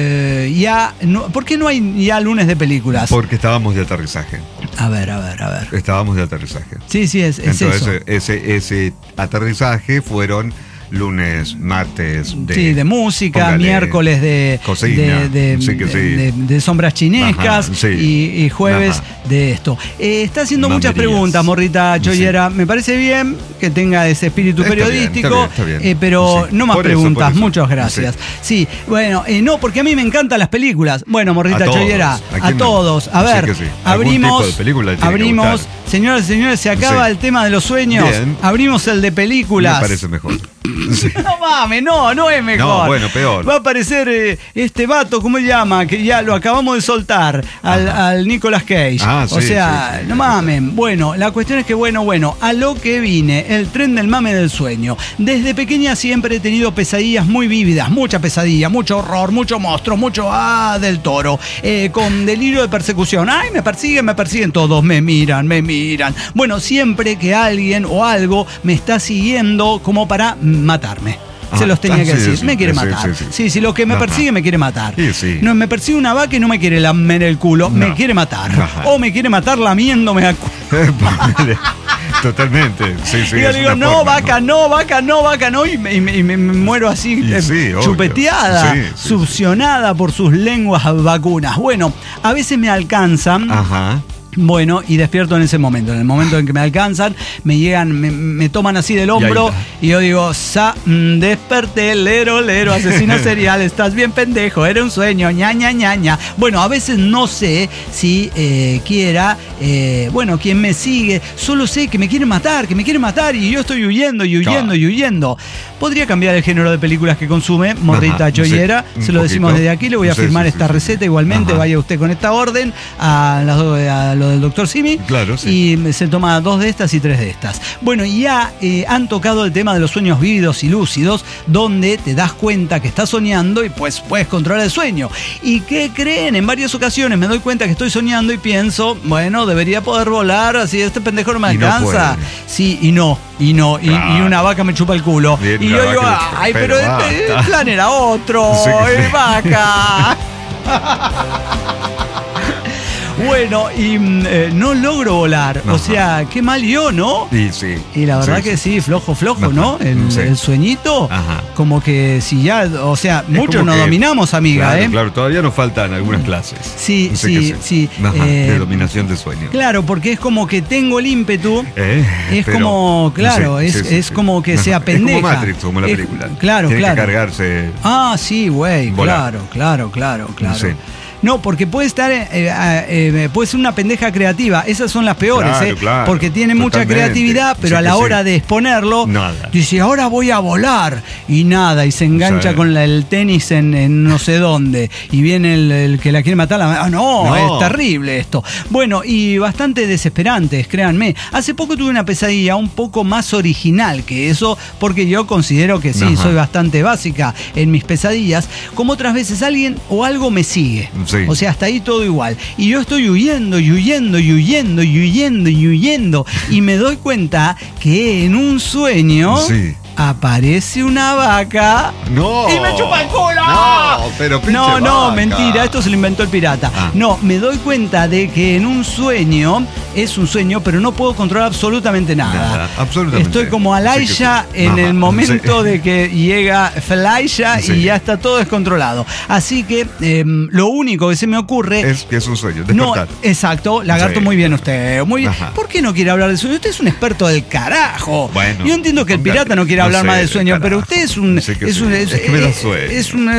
¿Por qué no hay ya lunes de películas? Porque estábamos de aterrizaje. A ver. Estábamos de aterrizaje. Sí, es Entonces, eso. ese aterrizaje fueron lunes, martes de música, póngale, miércoles de cocina, de sombras chinescas. Ajá, sí. y jueves de esto. Está haciendo muchas preguntas, Morrita Choyera. Sí. Me parece bien que tenga ese espíritu periodístico, está bien. pero Sí. no más Por preguntas. eso. Muchas gracias. Sí, bueno, no, porque a mí me encantan las películas. Bueno, Morrita Choyera, a todos. A ver, sí. abrimos, tipo de película tiene que gustar. señoras y señores, se acaba el tema de los sueños. Bien. Abrimos el de películas. Me parece mejor. Sí. No mames, no es mejor. No, bueno, peor. Va a aparecer este vato, ¿cómo se llama? Que ya lo acabamos de soltar, al Nicolas Cage. Sí, o sea, sí, no mamen. Bueno, la cuestión es que, bueno, a lo que vine, el tren del mame del sueño. Desde pequeña siempre he tenido pesadillas muy vívidas, mucha pesadilla, mucho horror, mucho monstruo, mucho del toro, con delirio de persecución. Ay, me persiguen todos, me miran. Bueno, siempre que alguien o algo me está siguiendo como para matarme. Se los tenía que decir. Me quiere matar. Sí, lo que me persigue me quiere matar. Sí. No, me persigue una vaca y no me quiere lamer el culo. No. Me quiere matar. Ajá. O me quiere matar lamiéndome al culo. Totalmente. Sí. Y yo digo, no, vaca, no. Y me muero así, chupeteada, succionada por sus lenguas vacunas. Bueno, a veces me alcanzan. Ajá. Bueno, y despierto en ese momento. En el momento en que me alcanzan, me llegan, me toman así del hombro y yo digo, desperté, lero, asesino serial, estás bien pendejo, era un sueño, ña. Bueno, a veces no sé si quiera, quien me sigue, solo sé que me quiere matar y yo estoy huyendo. Podría cambiar el género de películas que consume, Morrita Choyera, se lo decimos desde aquí, le voy a firmar esta receta igualmente, vaya usted con esta orden a lo del Dr. Simi. Claro, sí. Y se toma 2 de estas y 3 de estas. Bueno, ya han tocado el tema de los sueños vívidos y lúcidos, donde te das cuenta que estás soñando y pues puedes controlar el sueño. ¿Y qué creen? En varias ocasiones me doy cuenta que estoy soñando y pienso, bueno, debería poder volar, así este pendejo no me alcanza. No sí, y no. Y una vaca me chupa el culo. Bien, y yo digo, ay, pero el plan era otro. Vaca. Bueno, y no logro volar. Ajá. O sea, qué mal yo, ¿no? Sí. Y la verdad que sí, flojo, ajá, ¿no? El sueñito. Ajá. Como que si ya, o sea, muchos nos dominamos, amiga, Claro, todavía nos faltan algunas clases. Sí. Ajá, de dominación de sueño. Claro, porque es como que tengo el ímpetu. Es como, claro, es como que sea pendeja. Es como Matrix, como la película. Claro. Tiene que cargarse. Sí, güey, claro. Sí. No, porque puede estar, puede ser una pendeja creativa. Esas son las peores, claro, porque tiene mucha creatividad, pero a la hora de exponerlo, dice, ahora voy a volar. Y nada, y se engancha con el tenis en no sé dónde. Y viene el que la quiere matar. No, es terrible esto. Bueno, y bastante desesperantes, créanme. Hace poco tuve una pesadilla un poco más original que eso, porque yo considero que sí, soy bastante básica en mis pesadillas. Como otras veces alguien o algo me sigue. Sí. O sea, hasta ahí todo igual. Y yo estoy huyendo. Y me doy cuenta que en un sueño aparece una vaca y me chupa el culo. No, mentira, esto se lo inventó el pirata. No, me doy cuenta de que en un sueño es un sueño, pero no puedo controlar absolutamente nada. Absolutamente. Estoy como Alaisha en el momento de que llega Flaisha y ya está todo descontrolado. Así que lo único que se me ocurre es que es un sueño, despertar. No, exacto, lagarto, muy bien usted. Muy bien. ¿Por qué no quiere hablar de sueño? Usted es un experto del carajo. Bueno, yo entiendo que el pirata no quiere hablar más de sueño, pero usted es un... Es que me da sueño. Es un...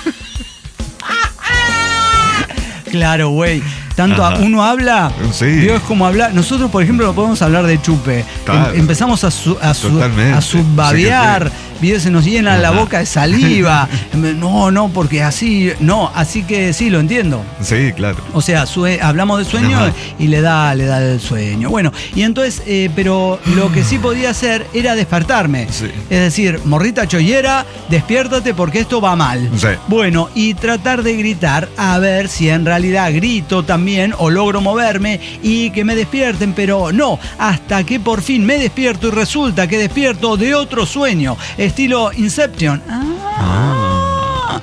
Claro, güey. Tanto uno habla, Dios es como hablar. Nosotros, por ejemplo, no podemos hablar de chupe. Claro. Empezamos a subbabear. Se nos llena la boca de saliva. No, porque así. No, así que sí, lo entiendo. Sí, claro. O sea, hablamos de sueño y le da el sueño. Bueno, y entonces, pero lo que sí podía hacer era despertarme. Sí. Es decir, Morrita Choyera, despiértate porque esto va mal. Sí. Bueno, y tratar de gritar a ver si en realidad grito también o logro moverme y que me despierten, pero no, hasta que por fin me despierto y resulta que despierto de otro sueño, estilo Inception.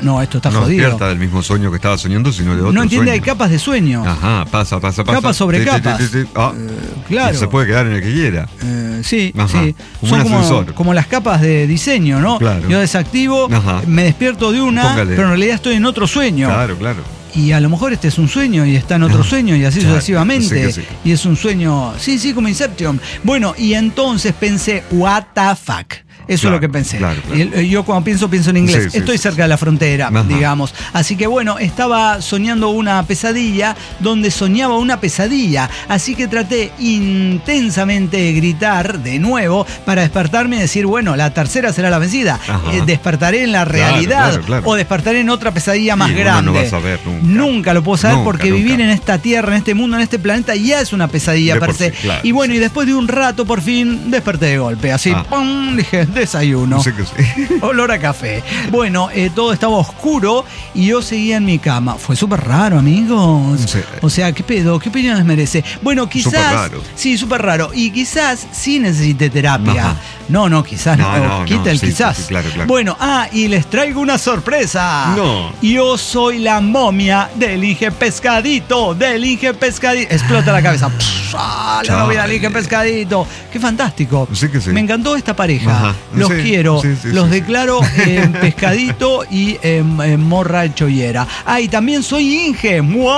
no, esto está no jodido. No despierta del mismo sueño que estaba soñando, sino de otro No entiende, sueño. hay capas de sueño. Ajá, pasa. Capas sobre capas. Claro. Y se puede quedar en el que quiera. Sí, Ajá, sí. como Son un ascensor. como las capas de diseño, ¿no? Claro. Yo desactivo, Ajá. me despierto de una, Póngale. pero en realidad estoy en otro sueño. Claro. Y a lo mejor este es un sueño y está en otro sueño y así Claro, sucesivamente. sí. Y es un sueño, sí, como Inception. Bueno, y entonces pensé, what the fuck. Eso Claro, es lo que pensé. claro. Yo cuando pienso en inglés. Sí, Estoy sí. cerca de la frontera, Ajá. digamos. Así que bueno, estaba soñando una pesadilla donde soñaba una pesadilla. Así que traté intensamente de gritar de nuevo para despertarme y decir, bueno, la tercera será la vencida. Ajá. Despertaré en la realidad claro. o despertaré en otra pesadilla más Y uno grande. no va a saber nunca. Nunca lo puedo saber Nunca, porque nunca. vivir en esta tierra, en este mundo, en este planeta ya es una pesadilla De per por se. sí, claro, y bueno, sí. y después de un rato por fin desperté de golpe. Así, ¡pum! Dije, desayuno. No sé qué sí. Olor a café. Bueno, todo estaba oscuro y yo seguía en mi cama. Fue súper raro, amigos. Sí. O sea, ¿qué pedo? ¿Qué opiniones merece? Bueno, quizás... Súper raro. Sí, súper raro. Y quizás sí necesite terapia. Ajá. No, quizás no. No, Quita el sí, quizás. sí, claro. Bueno, y les traigo una sorpresa. No. Yo soy la momia del Inge Pescadito. Explota la cabeza. La Chale. novia del Inge Pescadito. Qué fantástico. Sí que sí. Me encantó esta pareja. Ajá. Los Sí, quiero. sí, Los sí. declaro Pescadito y Morra Chollera. Y también soy Inge.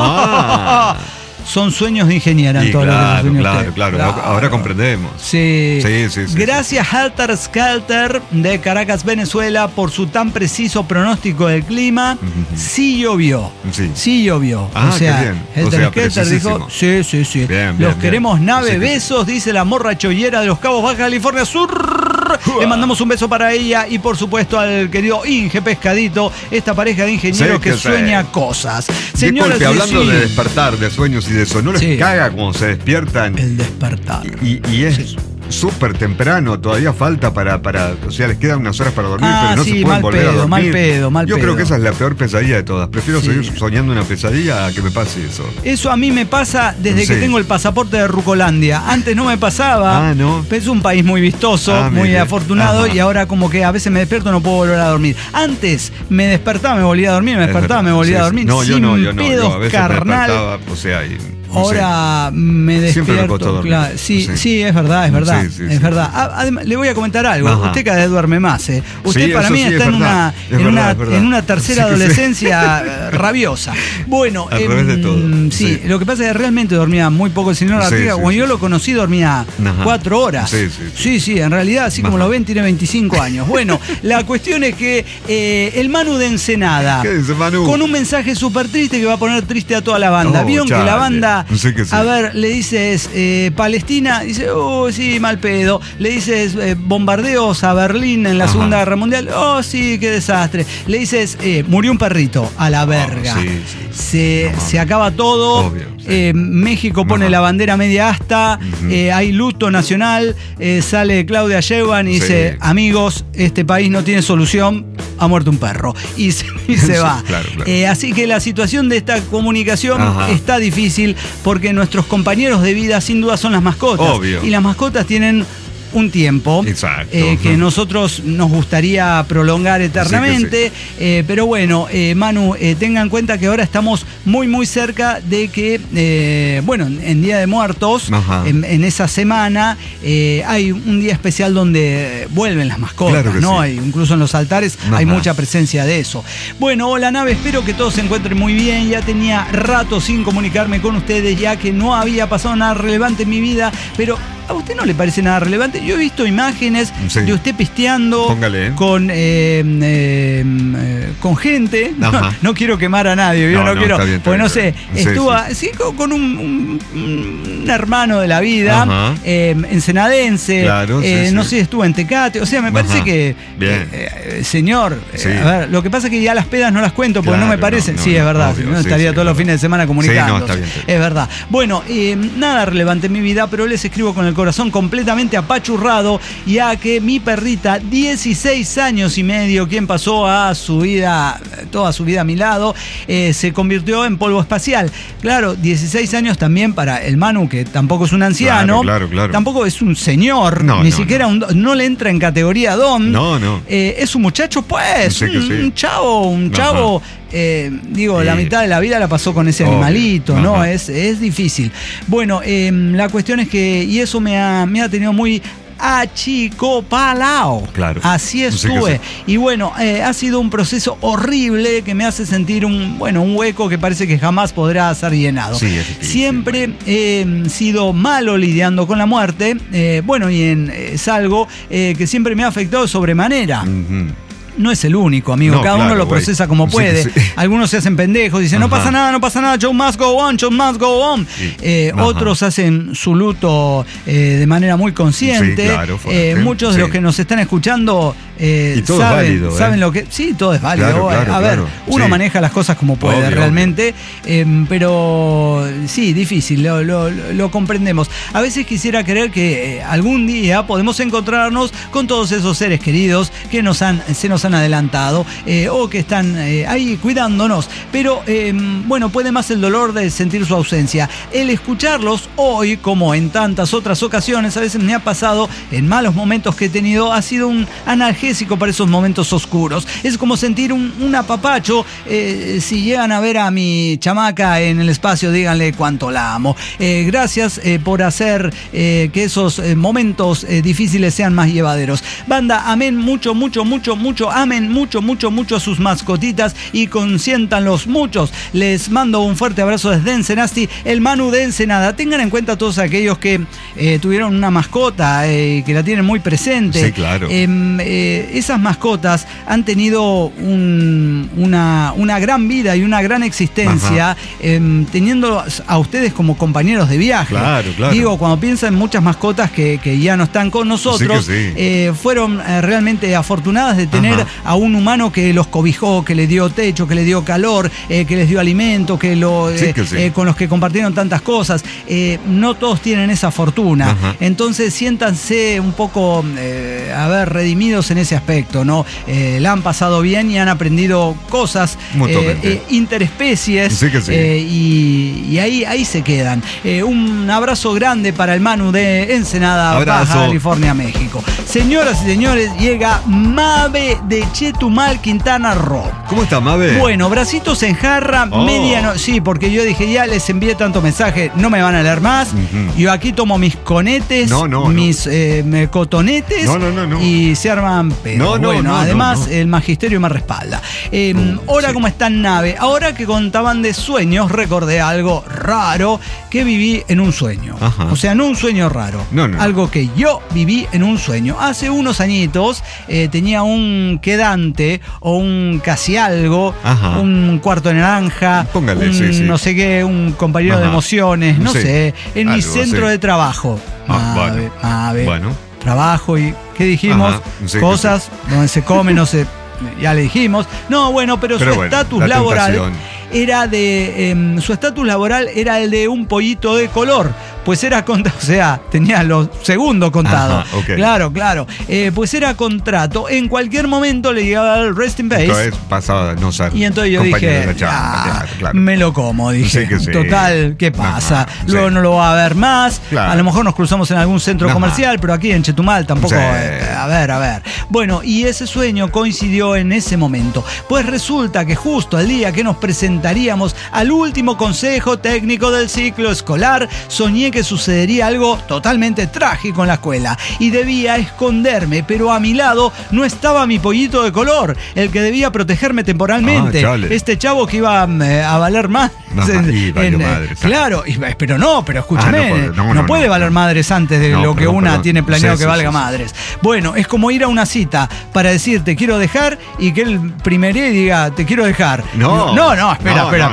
¡Mua! Son sueños de ingeniera en Y todo lo que se sueña usted. claro. Ahora comprendemos. Sí. Sí. Gracias Helter Skelter de Caracas, Venezuela, por su tan preciso pronóstico del clima. Sí llovió. Sí. Llovió. Ah, o sea, qué bien. Helter O sea, Skelter dijo, precisísimo. sí. Bien, Los bien. queremos nave, Sí, besos, dice la Morra Chollera de Los Cabos, Baja California Sur. Le mandamos un beso para ella y por supuesto al querido Inge Pescadito, esta pareja de ingenieros Sí, que que sí. sueña cosas. Señoras Disculpe, y hablando sí, de despertar, de sueños y de eso, ¿no les Sí. caga cuando se despiertan? el despertar. Y es súper temprano, todavía falta para, o sea, les quedan unas horas para dormir, Ah, pero no sí, se pueden mal volver a pedo, dormir. mal Yo creo pedo. que esa es la peor pesadilla de todas. Prefiero Sí. seguir soñando una pesadilla a que me pase eso. Eso a mí me pasa desde que Sí. tengo el pasaporte de Rucolandia. Antes no me pasaba. Ah, ¿no? Pero es un país muy vistoso, muy mire. afortunado, Ajá. y ahora como que a veces me despierto y no puedo volver a dormir. Antes me despertaba, me volvía a dormir, me Es despertaba, verdad, me volvía sí, a sí. dormir. No, yo sin no. Yo pedos, a veces carnal. me despertaba, o sea, y, no sé. Ahora me Siempre me costó despierto. dormir. Claro, sí, Sí. es verdad. Sí, es sí. verdad. Además, le voy a comentar algo. Ajá. Usted cada vez duerme más. Usted Sí, para eso mí sí, está es verdad. Es verdad, es verdad. en una tercera Sí que sí. adolescencia rabiosa. Bueno, Al revés de todo. Sí, Sí. lo que pasa es que realmente dormía muy poco. El señor Sí, Artiga, sí, cuando sí, yo sí. lo conocí, dormía Ajá. 4 horas. Sí. En realidad, así como Ajá. lo ven, tiene 25 años. Bueno, la cuestión es que el Manu de Ensenada, ¿Qué dice Manu? con un mensaje súper triste que va a poner triste a toda la banda. Oh, Vieron que la chale. banda, Sí que sí. a ver, le dices Palestina, dice, oh, sí, mal pedo. Le dices bombardeos a Berlín en la Ajá. Segunda Guerra Mundial, oh, sí, qué desastre. Le dices, murió un perrito, a la verga. sí. Se acaba todo. Obvio, sí. México pone Ajá. la bandera media asta, hay luto nacional, sale Claudia Sheinbaum y Sí. dice, amigos, este país no tiene solución, ha muerto un perro. Y se Sí, va. claro. Así que la situación de esta comunicación Ajá. está difícil porque nuestros compañeros de vida sin duda son las mascotas. Obvio. Y las mascotas tienen un tiempo Exacto. que nosotros nos gustaría prolongar eternamente, pero bueno, Manu, tenga en cuenta que ahora estamos muy cerca de que, bueno, en Día de Muertos, Ajá. en esa semana, hay un día especial donde vuelven las mascotas, Claro que ¿no? sí. Hay, incluso en los altares Ajá. hay mucha presencia de eso. Bueno, hola nave, espero que todos se encuentren muy bien. Ya tenía rato sin comunicarme con ustedes, ya que no había pasado nada relevante en mi vida, pero ¿a usted no le parece nada relevante? Yo he visto imágenes Sí. de usted pisteando Póngale. con gente. Ajá. No quiero quemar a nadie, yo No, no no, quiero. está bien, está Pues no bien, sé, está bien. Sí, estuvo sí, con un hermano de la vida, Ajá. ensenadense, Claro, sí, no sí. sé, estuvo en Tecate. O sea, me parece Ajá. que, Bien. señor, Sí. a ver, lo que pasa es que ya las pedas no las cuento porque no me Claro, parecen. no, sí, no, es verdad, obvio, si no sí, estaría sí, todos los verdad. fines de semana comunicando. Sí, no, está bien. Es verdad. Bueno, nada relevante en mi vida, pero les escribo con el corazón completamente apachurrado, ya que mi perrita, 16 años y medio, quien pasó a su vida, toda su vida a mi lado, se convirtió en polvo espacial. Claro, 16 años también para el Manu, que tampoco es un anciano, claro. tampoco es un señor, siquiera no le entra en categoría don. No. Es un muchacho, pues, un chavo. La mitad de la vida la pasó con ese animalito, ¿no? Es difícil. Bueno, la cuestión es que, y eso me ha tenido muy achicopalao. Claro. Así estuve. Y bueno, ha sido un proceso horrible que me hace sentir un hueco que parece que jamás podrá ser llenado. Sí, es difícil. Siempre he sido malo lidiando con la muerte. Es algo que siempre me ha afectado sobremanera. No es el único, amigo. Cada uno lo procesa como puede. Sí. Algunos se hacen pendejos, dicen, no pasa nada, show must go on. Sí. Otros hacen su luto de manera muy consciente. Sí, claro, muchos de los que nos están escuchando y todo saben lo que... Sí, todo es válido. Claro, uno maneja las cosas como puede, realmente. Pero sí, difícil, lo comprendemos. A veces quisiera creer que algún día podemos encontrarnos con todos esos seres queridos que se nos han adelantado o que están ahí cuidándonos, pero puede más el dolor de sentir su ausencia. El escucharlos hoy, como en tantas otras ocasiones, a veces me ha pasado en malos momentos que he tenido, ha sido un analgésico para esos momentos oscuros. Es como sentir un apapacho. Si llegan a ver a mi chamaca en el espacio, díganle cuánto la amo. Gracias por hacer que esos momentos difíciles sean más llevaderos. Banda, amén mucho, amen mucho a sus mascotitas y consiéntanlos muchos. Les mando un fuerte abrazo desde Ensenasti, el Manu de Ensenada. Tengan en cuenta todos aquellos que tuvieron una mascota, que la tienen muy presente. Sí, claro. Esas mascotas han tenido una gran vida y una gran existencia, teniendo a ustedes como compañeros de viaje. Claro. Digo, cuando piensan en muchas mascotas que ya no están con nosotros, fueron realmente afortunadas de tener a un humano que los cobijó, que le dio techo, que le dio calor, que les dio alimento, con los que compartieron tantas cosas. No todos tienen esa fortuna. Entonces siéntanse un poco redimidos en ese aspecto, ¿no? La han pasado bien y han aprendido cosas interespecies. Y ahí se quedan. Un abrazo grande para el Manu de Ensenada, Baja California, México. Señoras y señores, llega Mabe de Chetumal, Quintana Roo. ¿Cómo está, Mabe? Bueno, bracitos en jarra, sí, porque yo dije, ya les envié tanto mensaje, no me van a leer más. Yo aquí tomo mis conetes, mis cotonetes, y se arman pedos. Además, el magisterio me respalda. Hola, ¿cómo están, Nave? Ahora que contaban de sueños, recordé algo raro que viví en un sueño. O sea, no un sueño raro, algo que yo viví en un sueño. Hace unos añitos tenía un quedante o un casi algo, un cuarto de naranja, no sé qué, un compañero de emociones, no sé, en mi centro de trabajo. Bueno. Trabajo y ¿qué dijimos? Cosas donde se come, no sé, ya le dijimos. No, bueno, pero su estatus laboral era de su estatus laboral era el de un pollito de color. Pues era tenía los segundos contados. Claro. Pues era contrato. En cualquier momento le llegaba el rest in peace. Entonces pasaba, no sé. Y entonces yo dije, me lo como, dije. Total, ¿qué pasa? Luego no lo va a ver más. A lo mejor nos cruzamos en algún centro comercial, pero aquí en Chetumal tampoco. A ver. Bueno, y ese sueño coincidió en ese momento. Pues resulta que justo al día que nos presentaríamos al último consejo técnico del ciclo escolar, soñé que sucedería algo totalmente trágico en la escuela y debía esconderme, pero a mi lado no estaba mi pollito de color, el que debía protegerme temporalmente. Este chavo que iba a valer más. Claro, pero escúchame, no puede valer madres antes de lo que una tiene planeado que valga madres. Bueno, es como ir a una cita para decir te quiero dejar y que el primer diga te quiero dejar. Espera.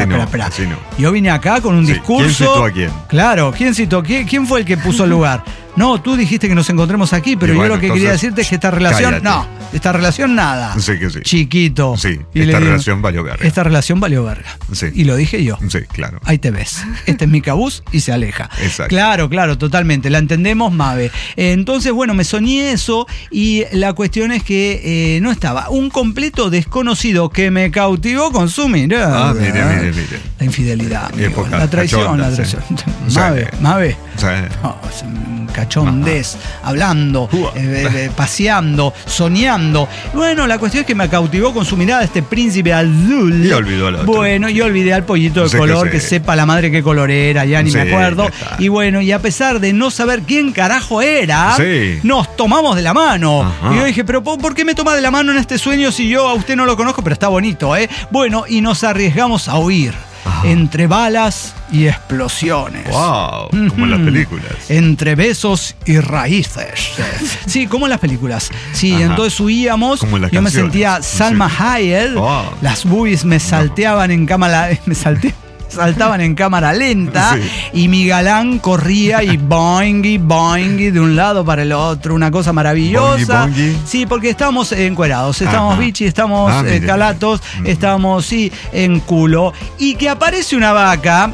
Yo vine acá con un discurso. ¿Quién citó a quién? Claro, ¿quién citó? ¿Quién fue el que puso el lugar? No, tú dijiste que nos encontremos aquí, pero Y bueno, yo lo que quería decirte es que esta relación, cállate. no, esta relación nada. Sí que sí. Chiquito. Sí, Y le esta digo, relación valió verga. Esta relación valió verga. Sí. Y lo dije yo. Sí, claro. Ahí te ves. Este es mi cabuz y se aleja. Exacto. Claro, totalmente. La entendemos, Mabe. Entonces, bueno, me soñé eso y la cuestión es que no estaba. Un completo desconocido que me cautivó con su mirada. Ah, mire. La infidelidad, amigo. Época La traición, cachonda, la traición. sí. Mabe. Sí. No, es un cachondez, hablando, paseando, soñando. Bueno, la cuestión es que me cautivó con su mirada este príncipe azul. Y olvidó al otro. Bueno, yo olvidé al pollito de Sí, color, que sí. sepa la madre qué color era, ya ni Sí, me acuerdo. ya está. Y bueno, y a pesar de no saber quién carajo era, Sí. nos tomamos de la mano. Ajá. Y yo dije, pero ¿por qué me toma de la mano en este sueño si yo a usted no lo conozco? Pero está bonito, ¿eh? Bueno, y nos arriesgamos a huir. Entre balas y explosiones. Wow, como en las películas. Entre besos y raíces. Sí, como en las películas. Sí, Ajá. entonces huíamos. Como en las Yo me canciones. sentía Salma Sí. Hayek. Wow. Las boobies me salteaban en cámara. Saltaban en cámara lenta. Sí. Y mi galán corría y boingui de un lado para el otro. Una cosa maravillosa. Boingui. Sí, porque estamos encuerados. Estamos Ajá. bichi, estamos mire. calatos, estamos, sí, en culo. Y que aparece una vaca.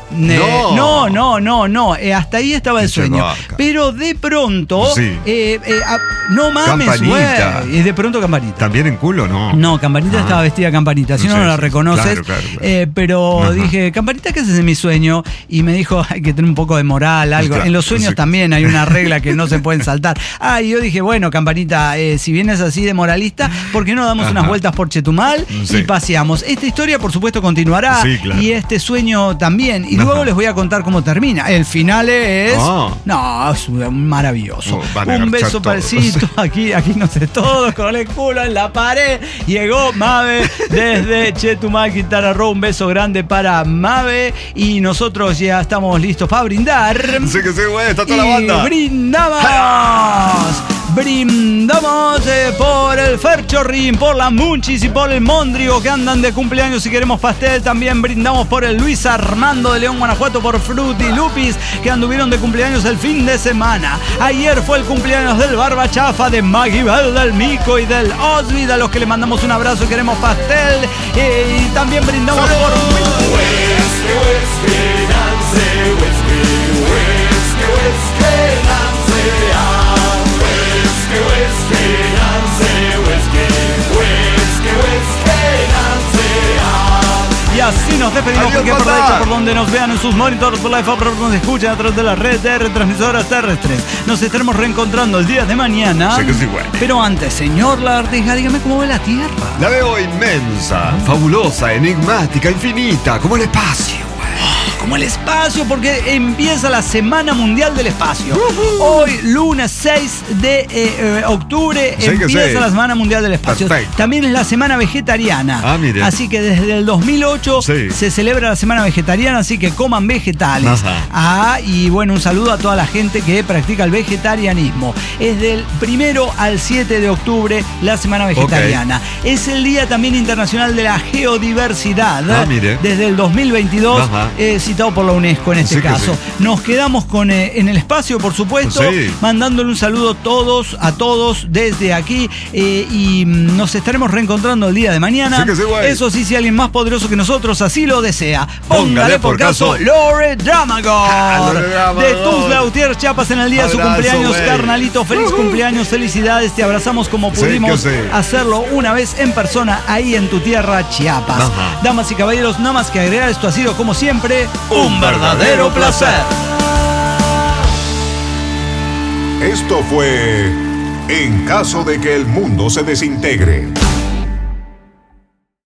No. Hasta ahí estaba el Pinche sueño. vaca. Pero de pronto. Sí. No mames, Campanita. güey. Y de pronto Campanita. ¿También en culo? No. No, Campanita Ah. estaba vestida de Campanita, si no, Sí, no la sí, reconoces. claro. Pero Ajá. dije, Campanita, ¿qué haces en mi sueño? Y me dijo, hay que tener un poco de moral, algo. Claro, En los sueños sí. también hay una regla que no se pueden saltar. Y yo dije, bueno, Campanita, si vienes así de moralista, ¿por qué no damos unas Ajá. vueltas por Chetumal Sí. y paseamos? Esta historia, por supuesto, continuará. Sí, claro. Y este sueño también. Y luego Ajá. les voy a contar cómo termina. El final es... No, es maravilloso. Van a Un garchar beso todos. parecito. Aquí no sé, todos con el culo en la pared. Llegó Mabe desde Chetumal, Quintana Roo. Un beso grande para Mabe. Y nosotros ya estamos listos para brindar. Sí que sí, güey, está toda la Y banda. brindamos. Brindamos por el Ferchorrín, por la Munchis y por el Mondrigo que andan de cumpleaños y queremos pastel. También brindamos por el Luis Armando de León, Guanajuato, por Fruity Lupis que anduvieron de cumpleaños el fin de semana. Ayer fue el cumpleaños del Barba Chafa, de Maggie Bell, del Mico y del Osvid, a los que le mandamos un abrazo y queremos pastel. Y también brindamos por... Y así nos despedimos. Adiós, porque por papá. derecho, por donde nos vean en sus monitores, por la por donde nos escuchan a través de la red de retransmisoras terrestres. Nos estaremos reencontrando el día de mañana. Sí que sí, güey. Pero antes, señor Lagartija, dígame cómo ve la Tierra. La veo inmensa, fabulosa, enigmática, infinita, como el espacio. Como el espacio, porque empieza la Semana Mundial del Espacio. Hoy, lunes 6 de octubre, Sí que empieza sí. la Semana Mundial del Espacio. Perfecto. También es la Semana Vegetariana. Mire. Así que desde el 2008 Sí. se celebra la Semana Vegetariana, así que coman vegetales. Ajá. Y bueno, un saludo a toda la gente que practica el vegetarianismo. Es del 1 al 7 de octubre la Semana Vegetariana. Es el Día también Internacional de la Geodiversidad. Mire. Desde el 2022, Ajá. citado por la UNESCO en este Sí que caso. sí. Nos quedamos con en el espacio, por supuesto, Sí. mandándole un saludo a todos desde aquí y nos estaremos reencontrando el día de mañana. Sí que sí, güey. Eso sí, si alguien más poderoso que nosotros así lo desea. Póngale por caso Lore Dramagor. Lore Dramagor. De Tuxtla Gutiérrez, Chiapas, en el día de su Abrazo, cumpleaños. güey. Carnalito, feliz cumpleaños, felicidades. Te abrazamos como Sí pudimos que sí. hacerlo una vez en persona ahí en tu tierra, Chiapas. Ajá. Damas y caballeros, nada más que agregar, esto ha sido como siempre un verdadero placer. Esto fue En caso de que el mundo se desintegre.